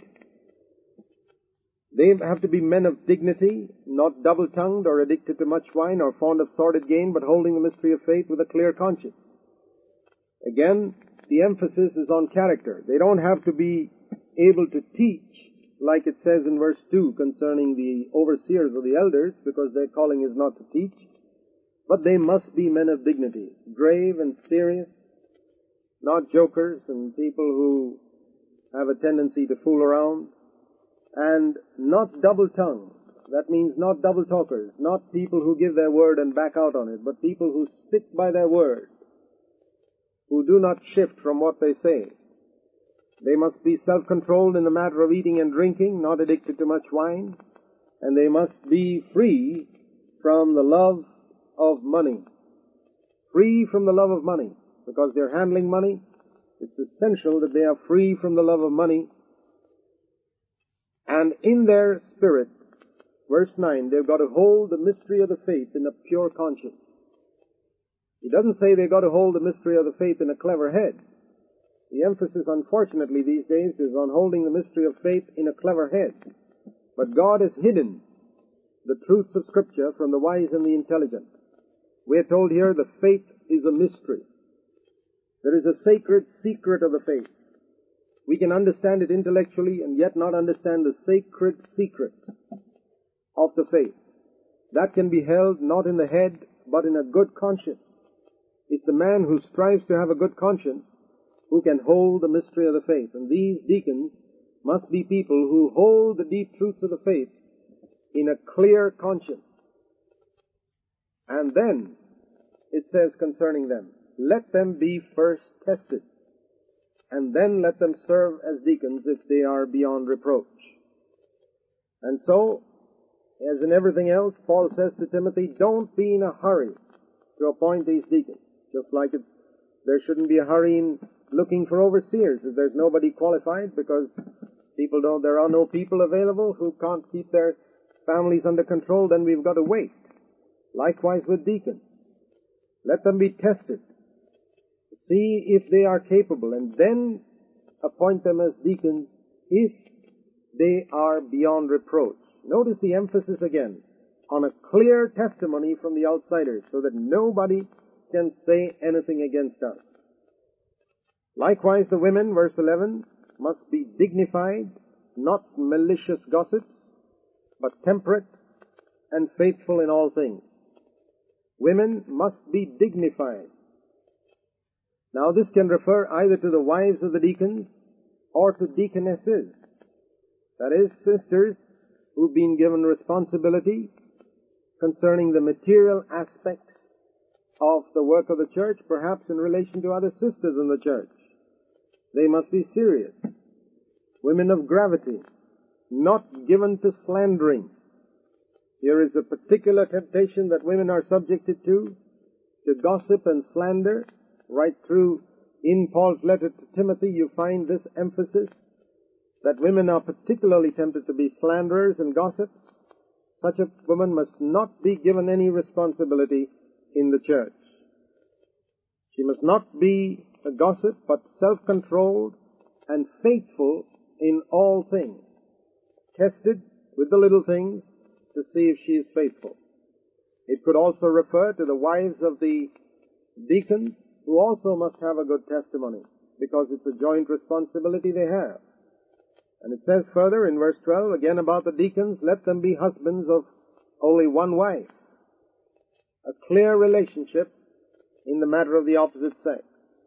They have to be men of dignity, not double-tongued or addicted to much wine or fond of sordid gain, but holding the mystery of faith with a clear conscience. Again, the emphasis is on character. They don't have to be able to teach, like it says in verse 2 concerning the overseers or the elders, because their calling is not to teach, but they must be men of dignity, grave and serious, not jokers and people who have a tendency to fool around, and not double-tongued. That means not double-talkers, not people who give their word and back out on it, but people who stick by their word, who do not shift from what they say. They must be self-controlled in the matter of eating and drinking, not addicted to much wine, and they must be free from the love of money. Free from the love of money. Because they're handling money, it's essential that they are free from the love of money. And in their spirit, verse 9, they've got to hold the mystery of the faith in a pure conscience. He doesn't say they've got to hold the mystery of the faith in a clever head. The emphasis, unfortunately, these days is on holding the mystery of faith in a clever head. But God has hidden the truths of Scripture from the wise and the intelligent. We are told here the faith is a mystery. There is a sacred secret of the faith. We can understand it intellectually and yet not understand the sacred secret of the faith. That can be held not in the head, but in a good conscience. It's the man who strives to have a good conscience who can hold the mystery of the faith. And these deacons must be people who hold the deep truths of the faith in a clear conscience. And then it says concerning them, let them be first tested, and then let them serve as deacons if they are beyond reproach. And so, as in everything else, Paul says to Timothy, don't be in a hurry to appoint these deacons. Just like there shouldn't be a hurry in looking for overseers if there's nobody qualified, because there are no people available who can't keep their families under control, then we've got to wait. Likewise with deacons. Let them be tested. See if they are capable, and then appoint them as deacons if they are beyond reproach. Notice the emphasis again on a clear testimony from the outsiders so that nobody can say anything against us. Likewise the women, verse 11, must be dignified, not malicious gossips, but temperate and faithful in all things. Women must be dignified. Now this can refer either to the wives of the deacons or to deaconesses. That is, sisters who've been given responsibility concerning the material aspects of the work of the church, perhaps in relation to other sisters in the church. They must be serious, women of gravity, not given to slandering. Here is a particular temptation that women are subjected to gossip and slander. Right through in Paul's letter to Timothy, you find this emphasis that women are particularly tempted to be slanderers and gossips. Such a woman must not be given any responsibility in the church. She must not be a gossip, but self-controlled and faithful in all things, tested with the little things to see if she is faithful. It could also refer to the wives of the deacons, who also must have a good testimony, because it's a joint responsibility they have. And it says further in verse 12, again about the deacons, let them be husbands of only one wife. A clear relationship in the matter of the opposite sex.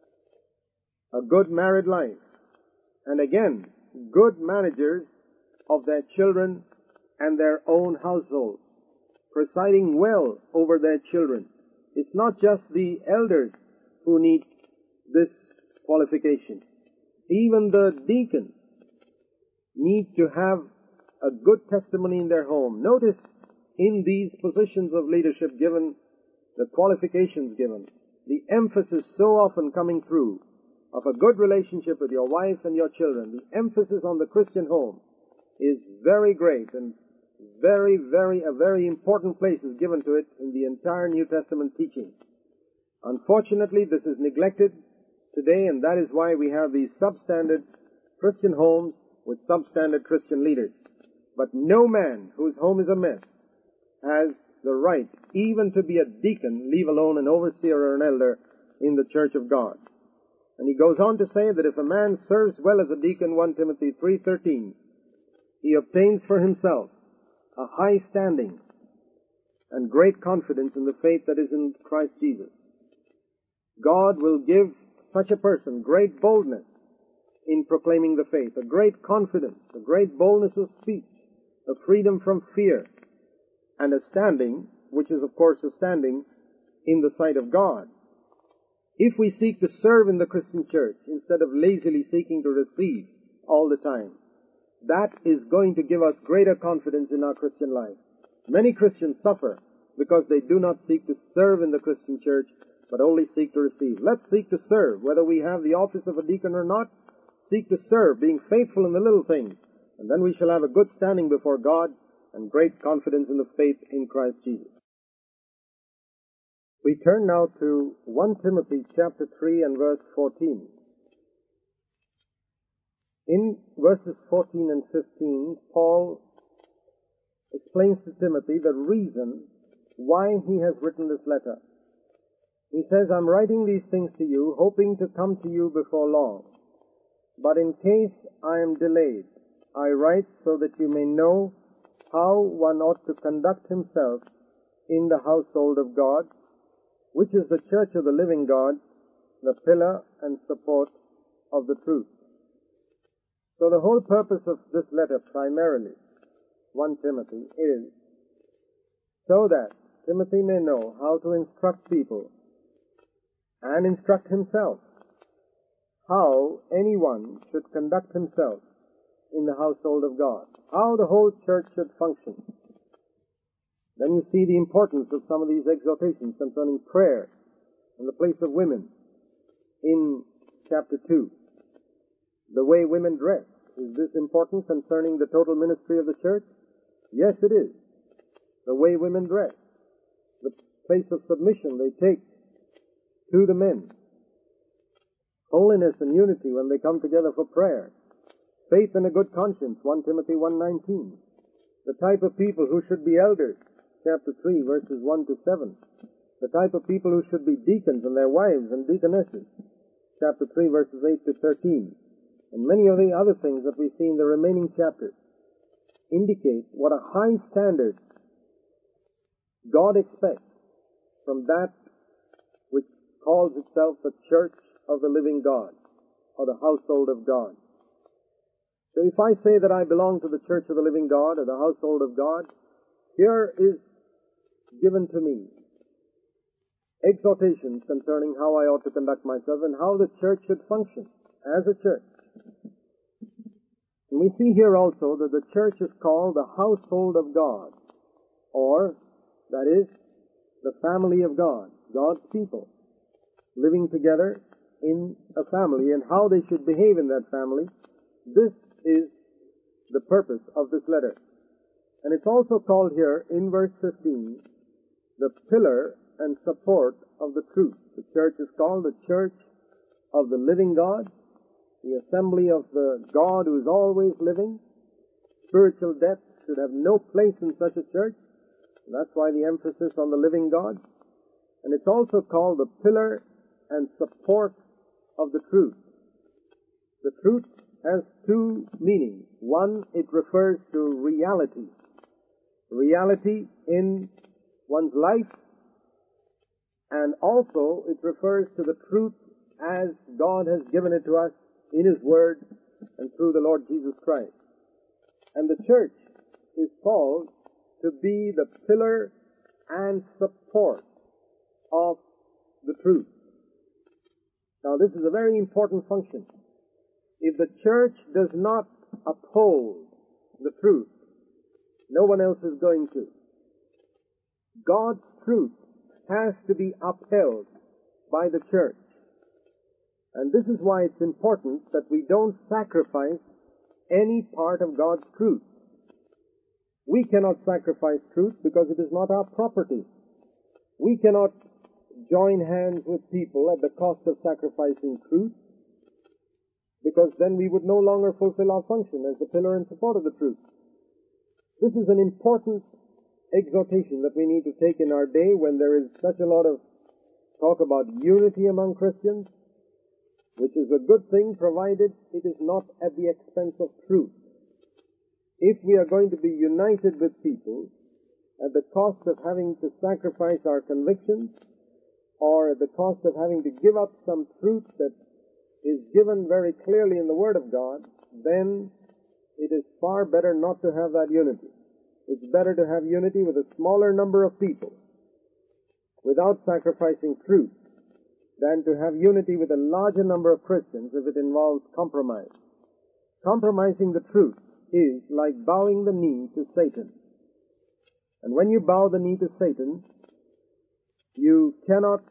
A good married life. And again, good managers of their children and their own households, presiding well over their children. It's not just the elders who need this qualification. Even the deacons need to have a good testimony in their home. Notice in these positions of leadership given, the qualifications given, the emphasis so often coming through of a good relationship with your wife and your children. The emphasis on the Christian home is very great, and a very important place is given to it in the entire New Testament teaching. Unfortunately, this is neglected today, and that is why we have these substandard Christian homes with substandard Christian leaders. But no man whose home is a mess has the right even to be a deacon, leave alone an overseer or an elder in the church of God. And he goes on to say that if a man serves well as a deacon, 1 Timothy 3:13, he obtains for himself a high standing and great confidence in the faith that is in Christ Jesus. God will give such a person great boldness in proclaiming the faith, a great confidence, a great boldness of speech, a freedom from fear, and a standing, which is of course a standing in the sight of God. If we seek to serve in the Christian church instead of lazily seeking to receive all the time, that is going to give us greater confidence in our Christian life. Many Christians suffer because they do not seek to serve in the Christian church, but only seek to receive. Let's seek to serve, whether we have the office of a deacon or not. Seek to serve, being faithful in the little things, and then we shall have a good standing before God and great confidence in the faith in Christ Jesus. We turn now to 1 Timothy chapter 3 and verse 14. In verses 14 and 15, Paul explains to Timothy the reason why he has written this letter. He says, I'm writing these things to you, hoping to come to you before long. But in case I am delayed, I write so that you may know how one ought to conduct himself in the household of God, which is the church of the living God, the pillar and support of the truth. So the whole purpose of this letter, primarily, 1 Timothy, is so that Timothy may know how to instruct people and instruct himself how anyone should conduct himself in the household of God, how the whole church should function. Then you see the importance of some of these exhortations concerning prayer and the place of women in chapter 2. The way women dress. Is this important concerning the total ministry of the church? Yes, it is. The way women dress. The place of submission they take to the men. Holiness and unity when they come together for prayer. Faith and a good conscience, 1 Timothy 1:19. The type of people who should be elders, chapter 3, verses 1 to 7. The type of people who should be deacons and their wives and deaconesses, chapter 3, verses 8 to 13. And many of the other things that we see in the remaining chapters indicate what a high standard God expects from that which calls itself the church of the living God, or the household of God. So if I say that I belong to the church of the living God, or the household of God, here is given to me exhortations concerning how I ought to conduct myself and how the church should function as a church. And we see here also that the church is called the household of God, or, that is, the family of God, God's people, living together in a family, and how they should behave in that family. This is the purpose of this letter. And it's also called here, in verse 15, the pillar and support of the truth. The church is called the church of the living God, the assembly of the God who is always living. Spiritual death should have no place in such a church. And that's why the emphasis on the living God. And it's also called the pillar and support of the truth. The truth has two meanings. One, it refers to reality. Reality in one's life. And also, it refers to the truth as God has given it to us in His Word and through the Lord Jesus Christ. And the church is called to be the pillar and support of the truth. Now, this is a very important function. If the church does not uphold the truth, no one else is going to. God's truth has to be upheld by the church. And this is why it's important that we don't sacrifice any part of God's truth. We cannot sacrifice truth because it is not our property. We cannot join hands with people at the cost of sacrificing truth, because then we would no longer fulfill our function as the pillar and support of the truth. This is an important exhortation that we need to take in our day when there is such a lot of talk about unity among Christians, which is a good thing provided it is not at the expense of truth. If we are going to be united with people at the cost of having to sacrifice our convictions, or at the cost of having to give up some truth that is given very clearly in the Word of God, then it is far better not to have that unity. It's better to have unity with a smaller number of people without sacrificing truth than to have unity with a larger number of Christians if it involves compromise. Compromising the truth is like bowing the knee to Satan. And when you bow the knee to Satan, you cannot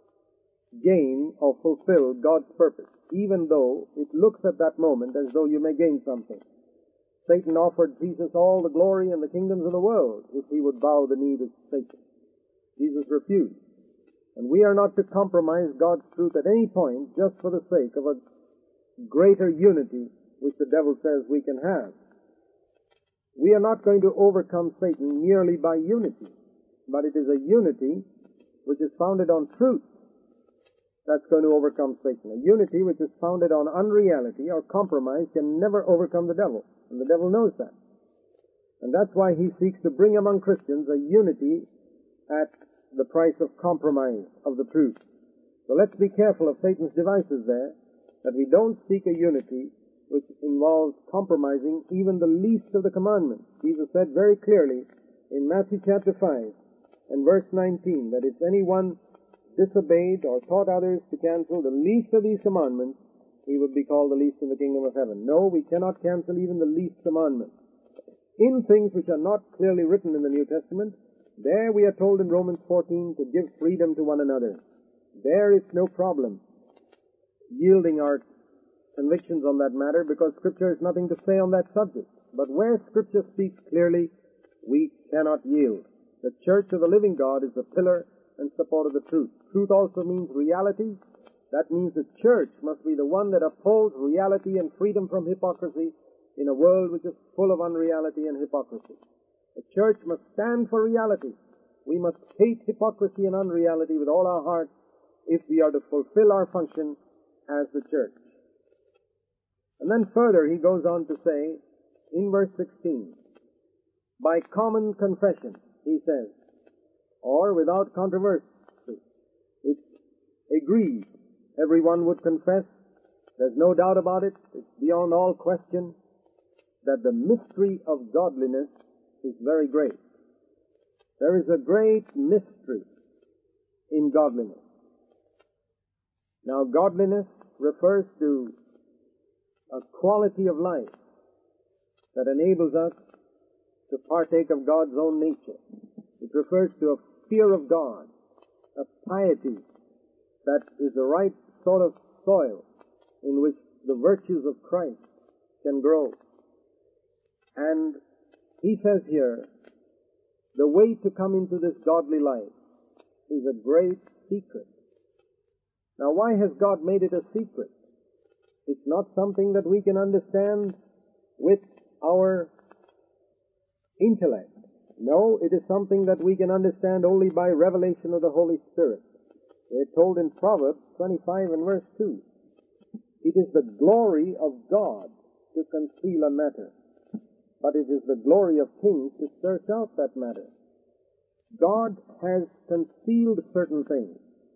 gain or fulfill God's purpose, even though it looks at that moment as though you may gain something. Satan offered Jesus all the glory and the kingdoms of the world if he would bow the knee to Satan. Jesus refused. And we are not to compromise God's truth at any point just for the sake of a greater unity which the devil says we can have. we are not going to overcome Satan merely by unity, but it is a unity which is founded on truth that's going to overcome Satan. A unity which is founded on unreality or compromise can never overcome the devil, and the devil knows that. And that's why he seeks to bring among Christians a unity at the price of compromise of the truth. So let's be careful of Satan's devices there, that we don't seek a unity which involves compromising even the least of the commandments. Jesus said very clearly in Matthew chapter 5 and verse 19 that if anyone disobeyed or taught others to cancel the least of these commandments, he would be called the least in the kingdom of heaven. No, we cannot cancel even the least commandment. In things which are not clearly written in the New Testament, there we are told in Romans 14 to give freedom to one another. There it's no problem yielding our convictions on that matter, because Scripture has nothing to say on that subject. But where Scripture speaks clearly, we cannot yield. The church of the living God is the pillar and support of the truth. Truth also means reality. That means the church must be the one that upholds reality and freedom from hypocrisy in a world which is full of unreality and hypocrisy. The church must stand for reality. We must hate hypocrisy and unreality with all our hearts if we are to fulfill our function as the church. And then further he goes on to say in verse 16, by common confession, he says, or without controversy. It's agreed. Everyone would confess. There's no doubt about it. It's beyond all question that the mystery of godliness is very great. There is a great mystery in godliness. Now, godliness refers to a quality of life that enables us to partake of God's own nature. It refers to a fear of God, a piety that is the right sort of soil in which the virtues of Christ can grow. And he says here, the way to come into this godly life is a great secret. Now, why has God made it a secret? It's not something that we can understand with our intellect. No, it is something that we can understand only by revelation of the Holy Spirit. We're told in Proverbs 25 and verse 2, it is the glory of God to conceal a matter, but it is the glory of kings to search out that matter. God has concealed certain things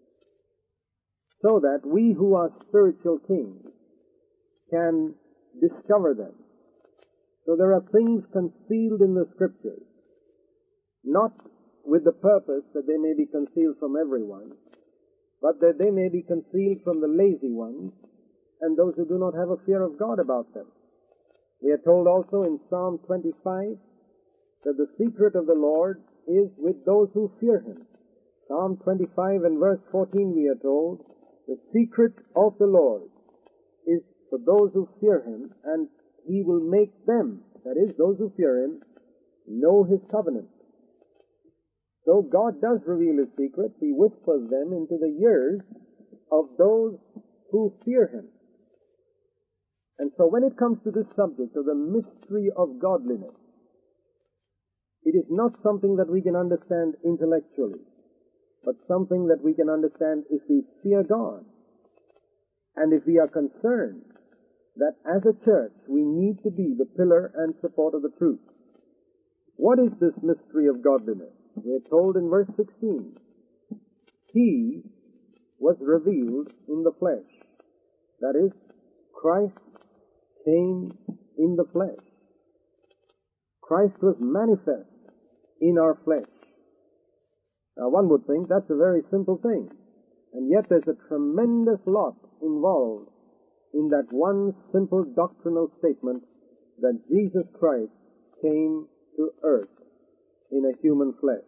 so that we who are spiritual kings can discover them. So there are things concealed in the Scriptures, not with the purpose that they may be concealed from everyone, but that they may be concealed from the lazy ones and those who do not have a fear of God about them. We are told also in Psalm 25 that the secret of the Lord is with those who fear Him. Psalm 25 and verse 14 we are told, the secret of the Lord is for those who fear Him, and He will make them, that is, those who fear Him, know His covenant. So God does reveal His secrets. He whispers them into the ears of those who fear Him. And so when it comes to this subject of the mystery of godliness, it is not something that we can understand intellectually, but something that we can understand if we fear God, and if we are concerned that as a church we need to be the pillar and support of the truth. What is this mystery of godliness? We are told in verse 16, He was revealed in the flesh. That is, Christ came in the flesh. Christ was manifest in our flesh. Now one would think that's a very simple thing, and yet there's a tremendous lot involved in that one simple doctrinal statement that Jesus Christ came to earth in a human flesh.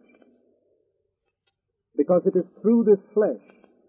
Because it is through this flesh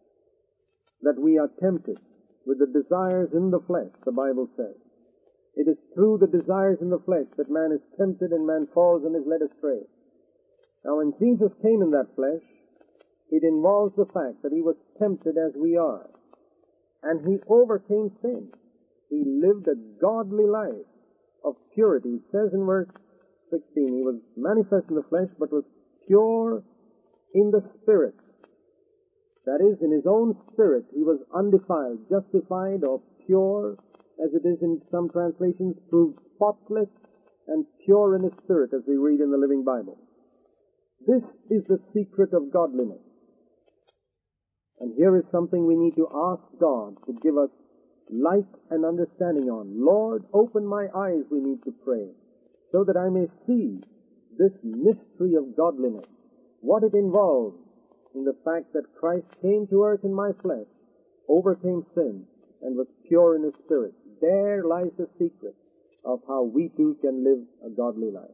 that we are tempted with the desires in the flesh, the Bible says. It is through the desires in the flesh that man is tempted and man falls and is led astray. Now when Jesus came in that flesh, it involves the fact that He was tempted as we are. And He overcame sin. He lived a godly life of purity. It says in verse 16, he was manifest in the flesh, but was pure in the spirit. That is, in his own spirit, he was undefiled, justified, or pure, as it is in some translations, proved spotless and pure in his spirit, as we read in the Living Bible. This is the secret of godliness. And here is something we need to ask God to give us light and understanding on. Lord, open my eyes, we need to pray, so that I may see this mystery of godliness, what it involves in the fact that Christ came to earth in my flesh, overcame sin, and was pure in his spirit. There lies the secret of how we too can live a godly life.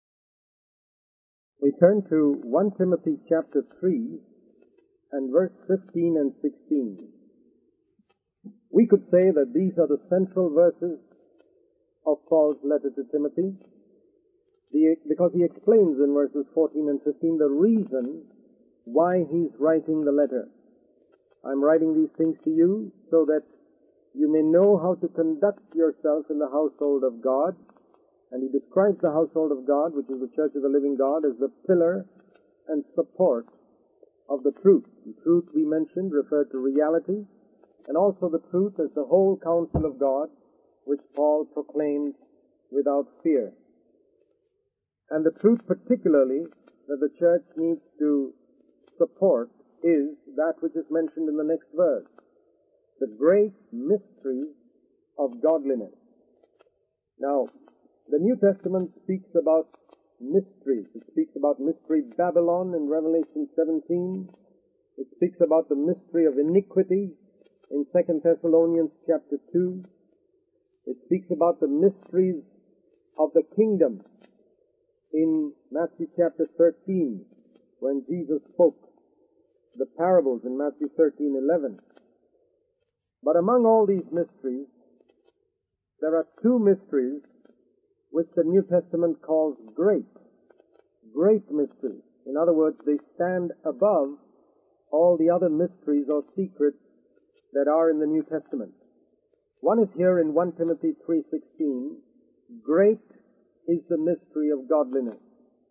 We turn to 1 Timothy chapter 3 and verse 15 and 16. We could say that these are the central verses of Paul's letter to Timothy, because he explains in verses 14 and 15 the reason why he's writing the letter. I'm writing these things to you so that you may know how to conduct yourself in the household of God. And he describes the household of God, which is the church of the living God, as the pillar and support of the truth. The truth we mentioned referred to reality, and also the truth as the whole counsel of God, which Paul proclaimed without fear. And the truth particularly that the church needs to support is that which is mentioned in the next verse, the great mystery of godliness. Now, the New Testament speaks about mysteries. It speaks about mystery Babylon in Revelation 17. It speaks about the mystery of iniquity in 2 Thessalonians chapter 2. It speaks about the mysteries of the kingdom in Matthew chapter 13, when Jesus spoke the parables in Matthew 13:11. But among all these mysteries, there are two mysteries which the New Testament calls great mysteries. In other words, they stand above all the other mysteries or secrets that are in the New Testament. One is here in 1 Timothy 3:16, great is the mystery of godliness.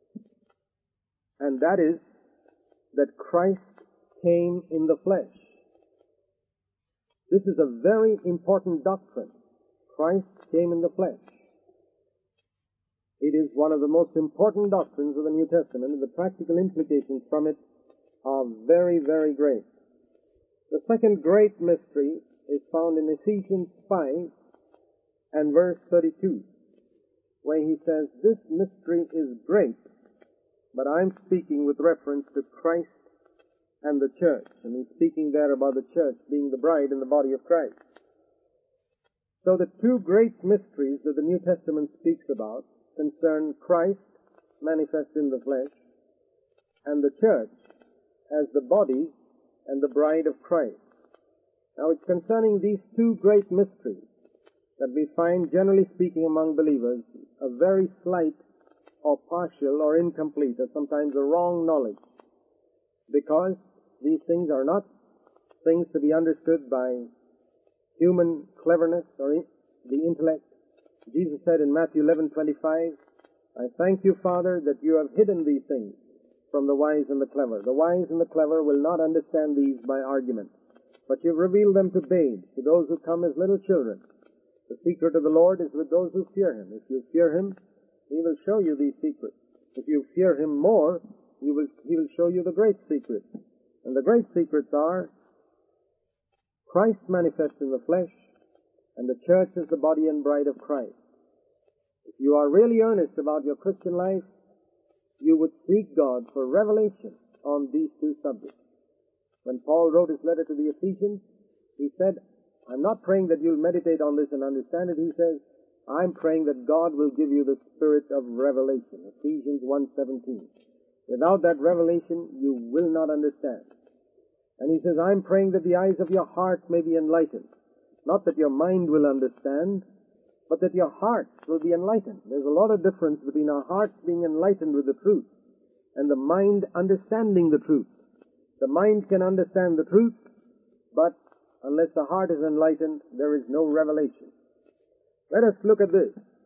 And that is that Christ came in the flesh. This is a very important doctrine. Christ came in the flesh. It is one of the most important doctrines of the New Testament, and the practical implications from it are very, very great. The second great mystery is found in Ephesians 5 and verse 32, where he says, this mystery is great, but I'm speaking with reference to Christ and the church. And he's speaking there about the church being the bride in the body of Christ. So the two great mysteries that the New Testament speaks about concern Christ manifest in the flesh and the church as the body and the bride of Christ. Now it's concerning these two great mysteries that we find, generally speaking, among believers, a very slight or partial or incomplete or sometimes a wrong knowledge, because these things are not things to be understood by human cleverness or the intellect. Jesus said in Matthew 11:25, I thank you, Father, that you have hidden these things from the wise and the clever. The wise and the clever will not understand these by argument, but you reveal them to babes, to those who come as little children. The secret of the Lord is with those who fear him. If you fear him, he will show you these secrets. If you fear him more, he will show you the great secrets. And the great secrets are Christ manifest in the flesh, and the church is the body and bride of Christ. If you are really earnest about your Christian life, you would seek God for revelation on these two subjects. When Paul wrote his letter to the Ephesians, he said, I'm not praying that you'll meditate on this and understand it. He says, I'm praying that God will give you the spirit of revelation. Ephesians 1:17. Without that revelation, you will not understand. And he says, I'm praying that the eyes of your heart may be enlightened. Not that your mind will understand, but that your hearts will be enlightened. There's a lot of difference between our hearts being enlightened with the truth and the mind understanding the truth. The mind can understand the truth, but unless the heart is enlightened, there is no revelation. Let us look at this.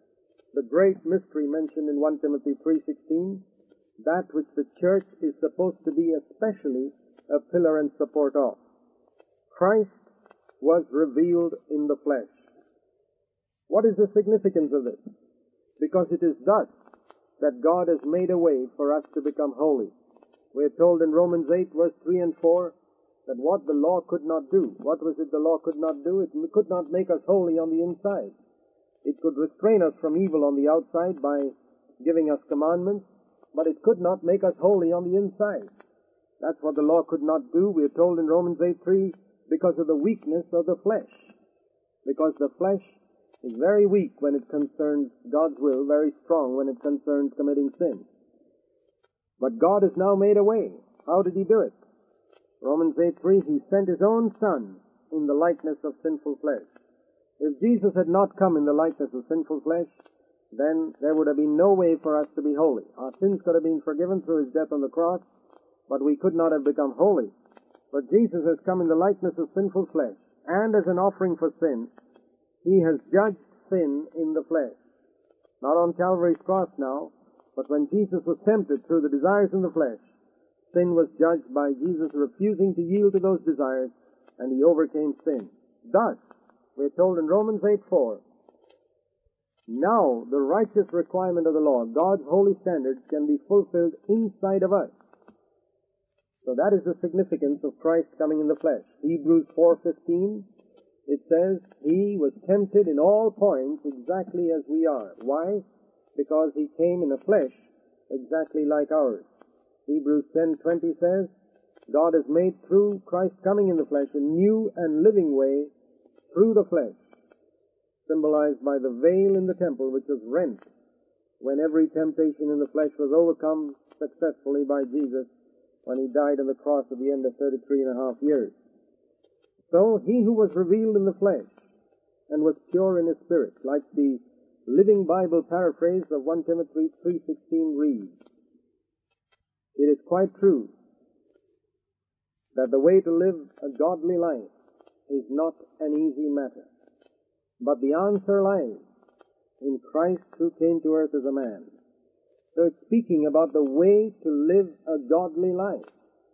the great mystery mentioned in 1 Timothy 3:16, that which the church is supposed to be especially a pillar and support of. Christ was revealed in the flesh. What is the significance of this? Because it is thus that God has made a way for us to become holy. We are told in Romans 8, verse 3 and 4, that what the law could not do. What was it the law could not do? It could not make us holy on the inside. It could restrain us from evil on the outside by giving us commandments, but it could not make us holy on the inside. That's what the law could not do. We are told in Romans 8:3, because of the weakness of the flesh. Because the flesh is very weak when it concerns God's will, very strong when it concerns committing sin. But God has now made a way. How did He do it? Romans 8:3, He sent His own Son in the likeness of sinful flesh. If Jesus had not come in the likeness of sinful flesh, then there would have been no way for us to be holy. Our sins could have been forgiven through His death on the cross, but we could not have become holy. But Jesus has come in the likeness of sinful flesh, and as an offering for sin, He has judged sin in the flesh. Not on Calvary's cross now, but when Jesus was tempted through the desires in the flesh, sin was judged by Jesus refusing to yield to those desires, and He overcame sin. Thus, we are told in Romans 8:4, now the righteous requirement of the law, God's holy standards, can be fulfilled inside of us. So that is the significance of Christ coming in the flesh. Hebrews 4:15, it says, He was tempted in all points exactly as we are. Why? Because He came in the flesh exactly like ours. Hebrews 10:20 says, God has made through Christ coming in the flesh a new and living way through the flesh, symbolized by the veil in the temple which was rent when every temptation in the flesh was overcome successfully by Jesus when He died on the cross at the end of 33.5 years. So He who was revealed in the flesh and was pure in His spirit, like the Living Bible paraphrase of 1 Timothy 3:16 reads, it is quite true that the way to live a godly life is not an easy matter, but the answer lies in Christ who came to earth as a man. So it's speaking about the way to live a godly life.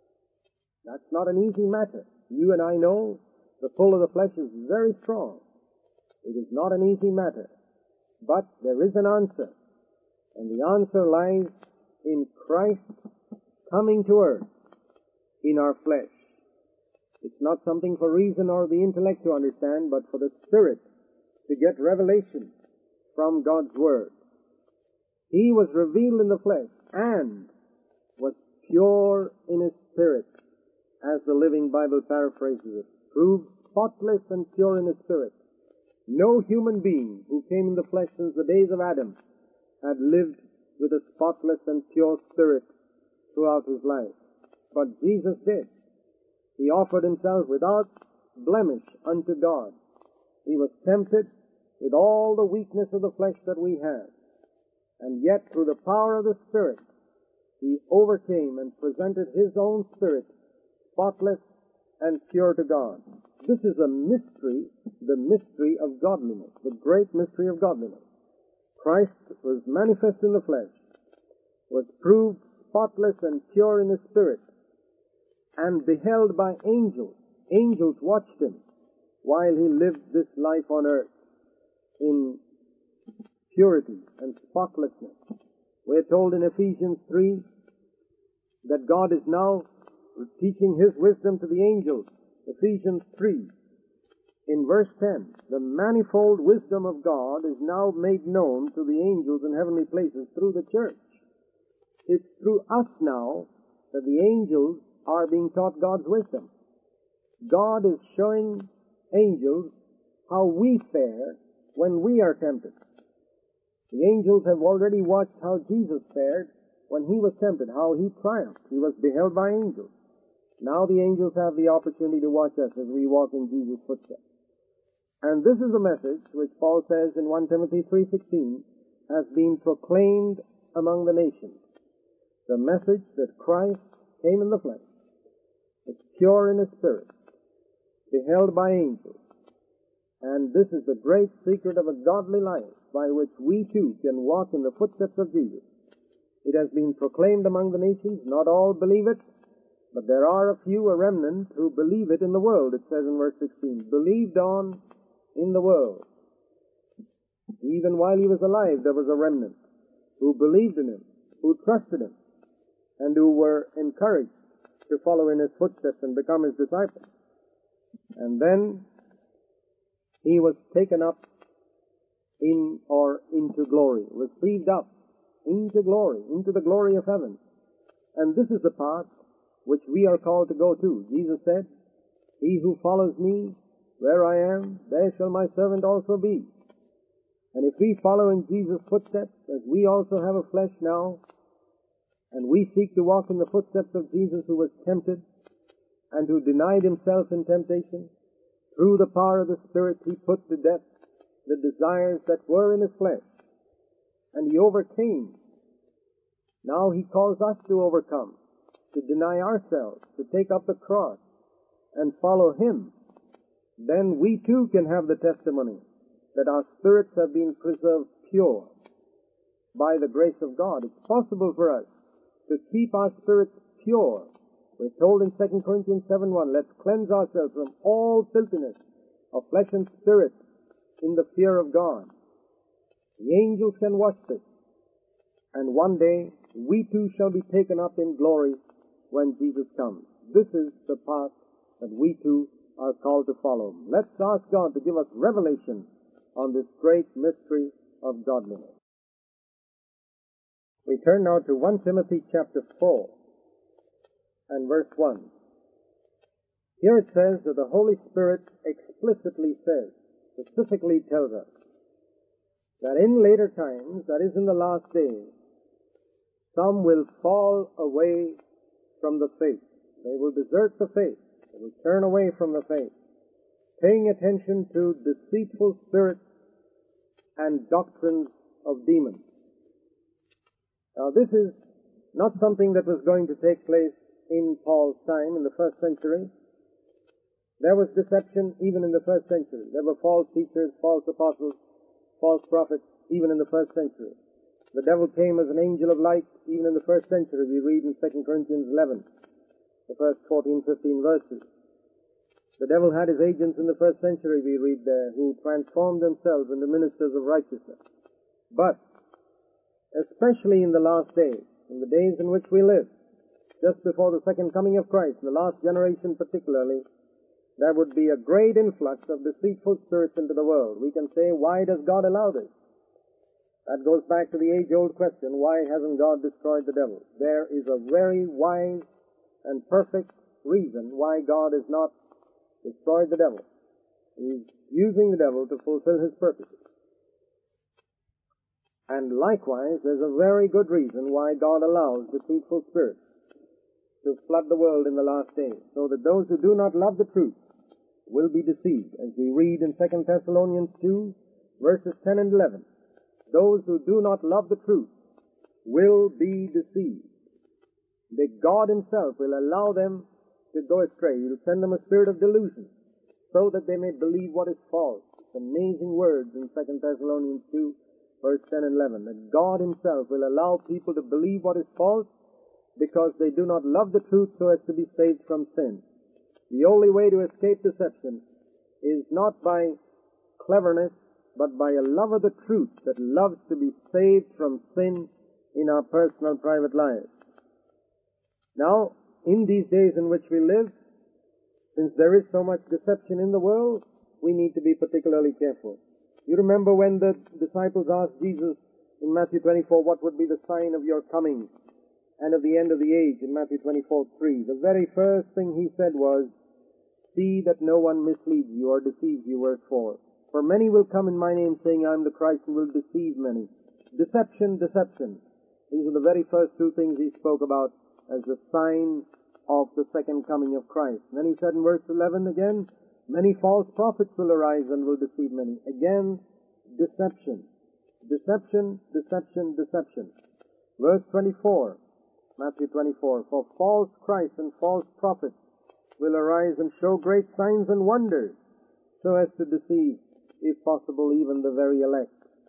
That's not an easy matter. You and I know the pull of the flesh is very strong. It is not an easy matter. But there is an answer. And the answer lies in Christ coming to earth in our flesh. It's not something for reason or the intellect to understand, but for the Spirit to get revelation from God's Word. He was revealed in the flesh and was pure in His spirit, as the Living Bible paraphrases it, proved spotless and pure in His spirit. No human being who came in the flesh since the days of Adam had lived with a spotless and pure spirit throughout his life. But Jesus did. He offered Himself without blemish unto God. He was tempted with all the weakness of the flesh that we have. And yet, through the power of the Spirit, He overcame and presented His own Spirit spotless and pure to God. This is a mystery, the mystery of godliness, the great mystery of godliness. Christ was manifest in the flesh, was proved spotless and pure in His spirit, and beheld by angels. Angels watched Him while He lived this life on earth in purity and spotlessness. We are told in Ephesians 3 that God is now teaching His wisdom to the angels. Ephesians 3, in verse 10, the manifold wisdom of God is now made known to the angels in heavenly places through the church. It's through us now that the angels are being taught God's wisdom. God is showing angels how we fare when we are tempted. The angels have already watched how Jesus fared when He was tempted, how He triumphed. He was beheld by angels. Now the angels have the opportunity to watch us as we walk in Jesus' footsteps. And this is a message which Paul says in 1 Timothy 3:16 has been proclaimed among the nations. The message that Christ came in the flesh, is pure in His spirit, beheld by angels. And this is the great secret of a godly life. by which we too can walk in the footsteps of Jesus. It has been proclaimed among the nations. Not all believe it, but there are a few, a remnant, who believe it in the world. It says in verse 16, believed on in the world. Even while he was alive, there was a remnant who believed in him, who trusted him, and who were encouraged to follow in his footsteps and become his disciples. And then he was taken up into glory, received up into glory, into the glory of heaven. And this is the path which we are called to go to. Jesus said, he who follows me, where I am, there shall my servant also be. And if we follow in Jesus' footsteps, as we also have a flesh now, and we seek to walk in the footsteps of Jesus, who was tempted and who denied himself in temptation, through the power of the Spirit he put to death the desires that were in his flesh, and he overcame. Now he calls us to overcome, to deny ourselves, to take up the cross and follow him. Then we too can have the testimony that our spirits have been preserved pure by the grace of God. It's possible for us to keep our spirits pure. We're told in 2 Corinthians 7:1, let's cleanse ourselves from all filthiness of flesh and spirit in the fear of God. The angels can watch this, and one day we too shall be taken up in glory when Jesus comes. This is the path that we too are called to follow. Let's ask God to give us revelation on this great mystery of godliness. We turn now to 1 Timothy chapter 4 and verse 1. Here it says that the Holy Spirit explicitly says, specifically tells us, that in later times, that is in the last days, some will fall away from the faith. They will desert the faith. They will turn away from the faith, paying attention to deceitful spirits and doctrines of demons. Now, this is not something that was going to take place in Paul's time, in the first century. There was deception even in the first century. There were false teachers, false apostles, false prophets, even in the first century. The devil came as an angel of light, even in the first century. We read in 2 Corinthians 11, the first 14, 15 verses. The devil had his agents in the first century, we read there, who transformed themselves into ministers of righteousness. But, especially in the last days, in the days in which we live, just before the second coming of Christ, in the last generation particularly, there would be a great influx of deceitful spirits into the world. We can say, why does God allow this? That goes back to the age-old question, why hasn't God destroyed the devil? There is a very wise and perfect reason why God has not destroyed the devil. He's using the devil to fulfill his purposes. And likewise, there's a very good reason why God allows deceitful spirits to flood the world in the last days, so that those who do not love the truth will be deceived. As we read in 2 Thessalonians 2, verses 10 and 11, those who do not love the truth will be deceived. That God himself will allow them to go astray. He'll send them a spirit of delusion so that they may believe what is false. It's amazing words in 2 Thessalonians 2, verse 10 and 11, that God himself will allow people to believe what is false because they do not love the truth so as to be saved from sin. The only way to escape deception is not by cleverness, but by a love of the truth that loves to be saved from sin in our personal, private lives. Now, in these days in which we live, since there is so much deception in the world, we need to be particularly careful. You remember when the disciples asked Jesus in Matthew 24, what would be the sign of your coming and of the end of the age, in Matthew 24:3. The very first thing he said was, see that no one misleads you or deceives you, verse 4. For many will come in my name saying, I am the Christ, and will deceive many. Deception, deception. These are the very first two things he spoke about as the sign of the second coming of Christ. And then he said in verse 11 again, many false prophets will arise and will deceive many. Again, deception. Deception, deception, deception. Verse 24, Matthew 24, for false Christs and false prophets will arise and show great signs and wonders, so as to deceive, if possible, even the very elect.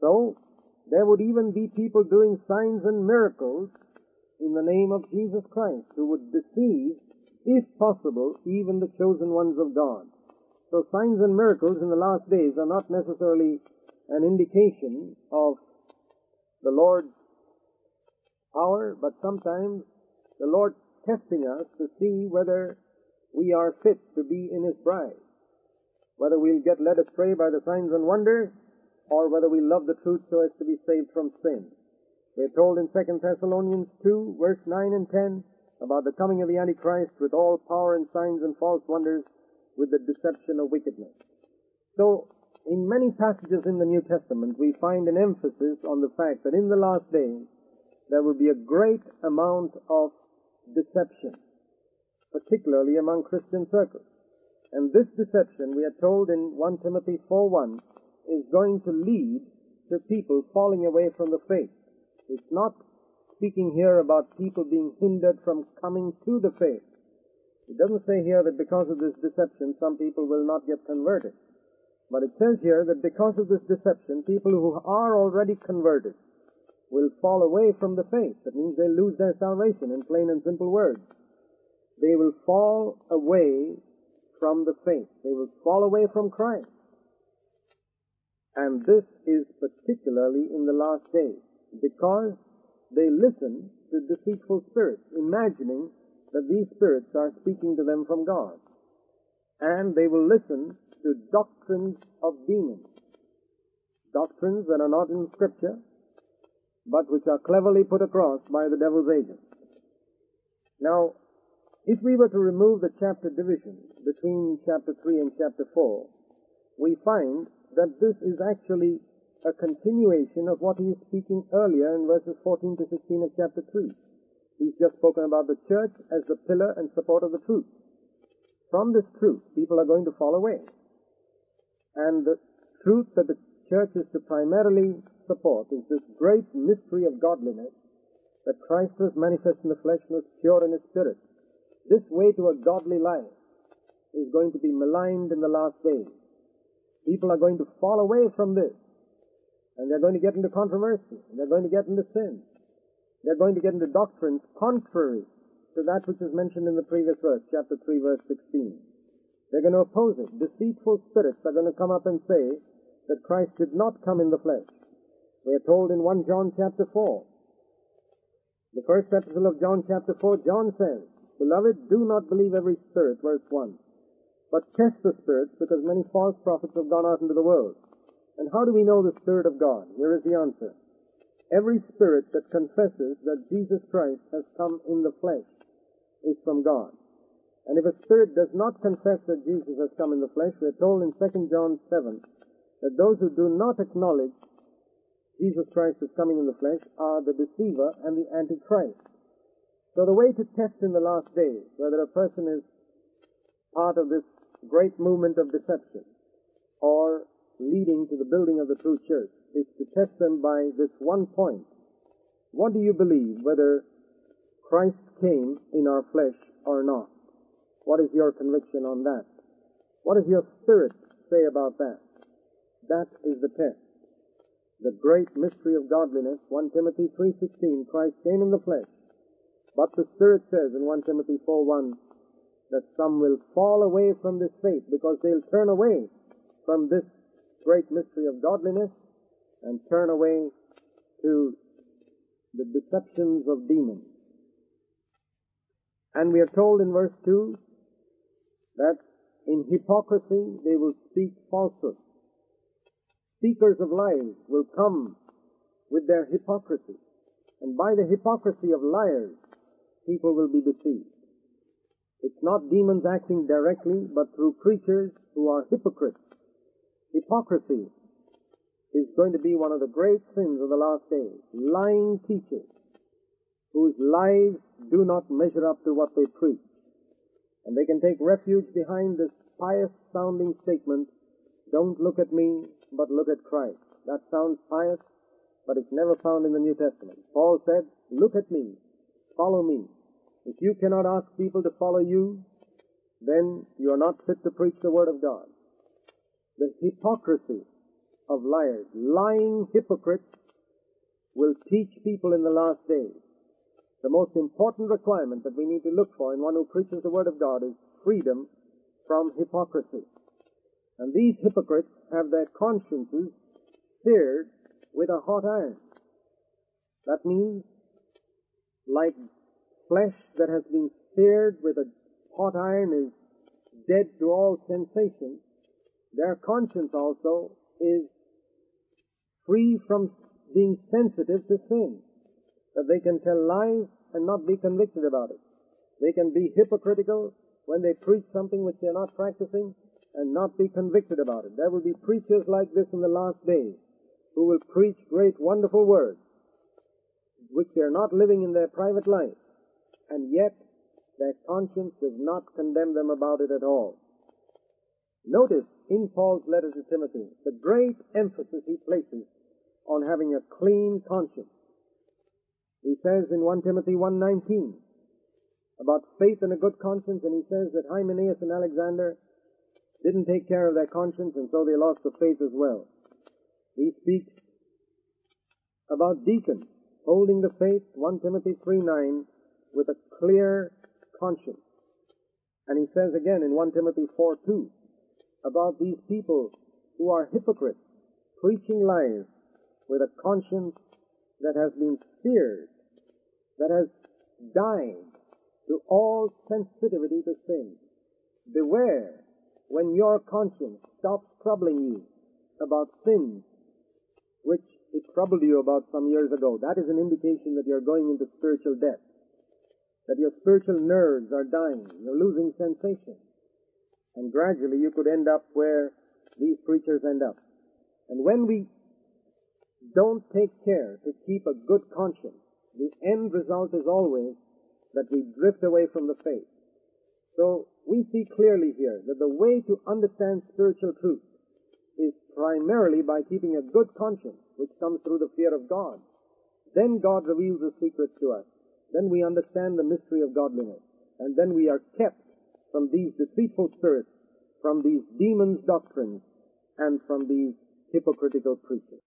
So, there would even be people doing signs and miracles in the name of Jesus Christ who would deceive, if possible, even the chosen ones of God. So signs and miracles in the last days are not necessarily an indication of the Lord's power, but sometimes the Lord testing us to see whether we are fit to be in His bride, whether we'll get led astray by the signs and wonders, or whether we love the truth so as to be saved from sin. We're told in 2 Thessalonians 2, verse 9 and 10, about the coming of the Antichrist with all power and signs and false wonders, with the deception of wickedness. So, in many passages in the New Testament, we find an emphasis on the fact that in the last days, there will be a great amount of deception, particularly among Christian circles. And this deception, we are told in 1 Timothy 4:1, is going to lead to people falling away from the faith. It's not speaking here about people being hindered from coming to the faith. It doesn't say here that because of this deception, some people will not get converted. But it says here that because of this deception, people who are already converted will fall away from the faith. That means they lose their salvation, in plain and simple words. They will fall away from the faith. They will fall away from Christ. And this is particularly in the last days, because they listen to deceitful spirits, imagining that these spirits are speaking to them from God. And they will listen to doctrines of demons, doctrines that are not in Scripture, but which are cleverly put across by the devil's agents. Now, if we were to remove the chapter division between chapter 3 and chapter 4, we find that this is actually a continuation of what he is speaking earlier in verses 14 to 16 of chapter 3. He's just spoken about the church as the pillar and support of the truth. From this truth, people are going to fall away. And the truth that the church is to primarily support is this great mystery of godliness, that Christ was manifest in the flesh and was pure in his spirit. This way to a godly life is going to be maligned in the last days. People are going to fall away from this, and they're going to get into controversy, and they're going to get into sin. They're going to get into doctrines contrary to that which is mentioned in the previous verse, chapter 3, verse 16. They're going to oppose it. Deceitful spirits are going to come up and say that Christ did not come in the flesh. We are told in 1 John chapter 4, the first epistle of John chapter 4, John says, "Beloved, do not believe every spirit," verse 1, "but test the spirits, because many false prophets have gone out into the world." And how do we know the Spirit of God? Here is the answer. Every spirit that confesses that Jesus Christ has come in the flesh is from God. And if a spirit does not confess that Jesus has come in the flesh, we are told in 2 John 7 that those who do not acknowledge Jesus Christ as coming in the flesh are the deceiver and the antichrist. So the way to test in the last days whether a person is part of this great movement of deception or leading to the building of the true church is to test them by this one point. What do you believe, whether Christ came in our flesh or not? What is your conviction on that? What does your spirit say about that? That is the test. The great mystery of godliness, 1 Timothy 3:16, Christ came in the flesh. But the Spirit says in 1 Timothy 4:1 that some will fall away from this faith because they'll turn away from this great mystery of godliness and turn away to the deceptions of demons. And we are told in verse 2 that in hypocrisy they will speak falsehood. Speakers of lies will come with their hypocrisy, and by the hypocrisy of liars, people will be deceived. It's not demons acting directly, but through preachers who are hypocrites. Hypocrisy is going to be one of the great sins of the last days. Lying teachers whose lives do not measure up to what they preach. And they can take refuge behind this pious-sounding statement, "Don't look at me, but look at Christ." That sounds pious, but it's never found in the New Testament. Paul said, "Look at me, follow me." If you cannot ask people to follow you, then you are not fit to preach the Word of God. The hypocrisy of liars. Lying hypocrites will teach people in the last days. The most important requirement that we need to look for in one who preaches the Word of God is freedom from hypocrisy. And these hypocrites have their consciences seared with a hot iron. That means, like flesh that has been seared with a hot iron is dead to all sensation, their conscience also is free from being sensitive to sin, that they can tell lies and not be convicted about it. They can be hypocritical when they preach something which they are not practicing and not be convicted about it. There will be preachers like this in the last days who will preach great, wonderful words which they are not living in their private life, and yet their conscience does not condemn them about it at all. Notice in Paul's letter to Timothy the great emphasis he places on having a clean conscience. He says in 1 Timothy 1:19 about faith and a good conscience, and he says that Hymenaeus and Alexander didn't take care of their conscience, and so they lost the faith as well. He speaks about deacons holding the faith, 1 Timothy 3:9, with a clear conscience. And he says again in 1 Timothy 4:2 about these people who are hypocrites, preaching lies with a conscience that has been seared, that has died to all sensitivity to sin. Beware when your conscience stops troubling you about sins which it troubled you about some years ago. That is an indication that you're going into spiritual death, that your spiritual nerves are dying, you're losing sensation. And gradually you could end up where these preachers end up. And when we don't take care to keep a good conscience, the end result is always that we drift away from the faith. So we see clearly here that the way to understand spiritual truth is primarily by keeping a good conscience, which comes through the fear of God. Then God reveals the secrets to us. Then we understand the mystery of godliness. And then we are kept from these deceitful spirits, from these demons' doctrines, and from these hypocritical preachers.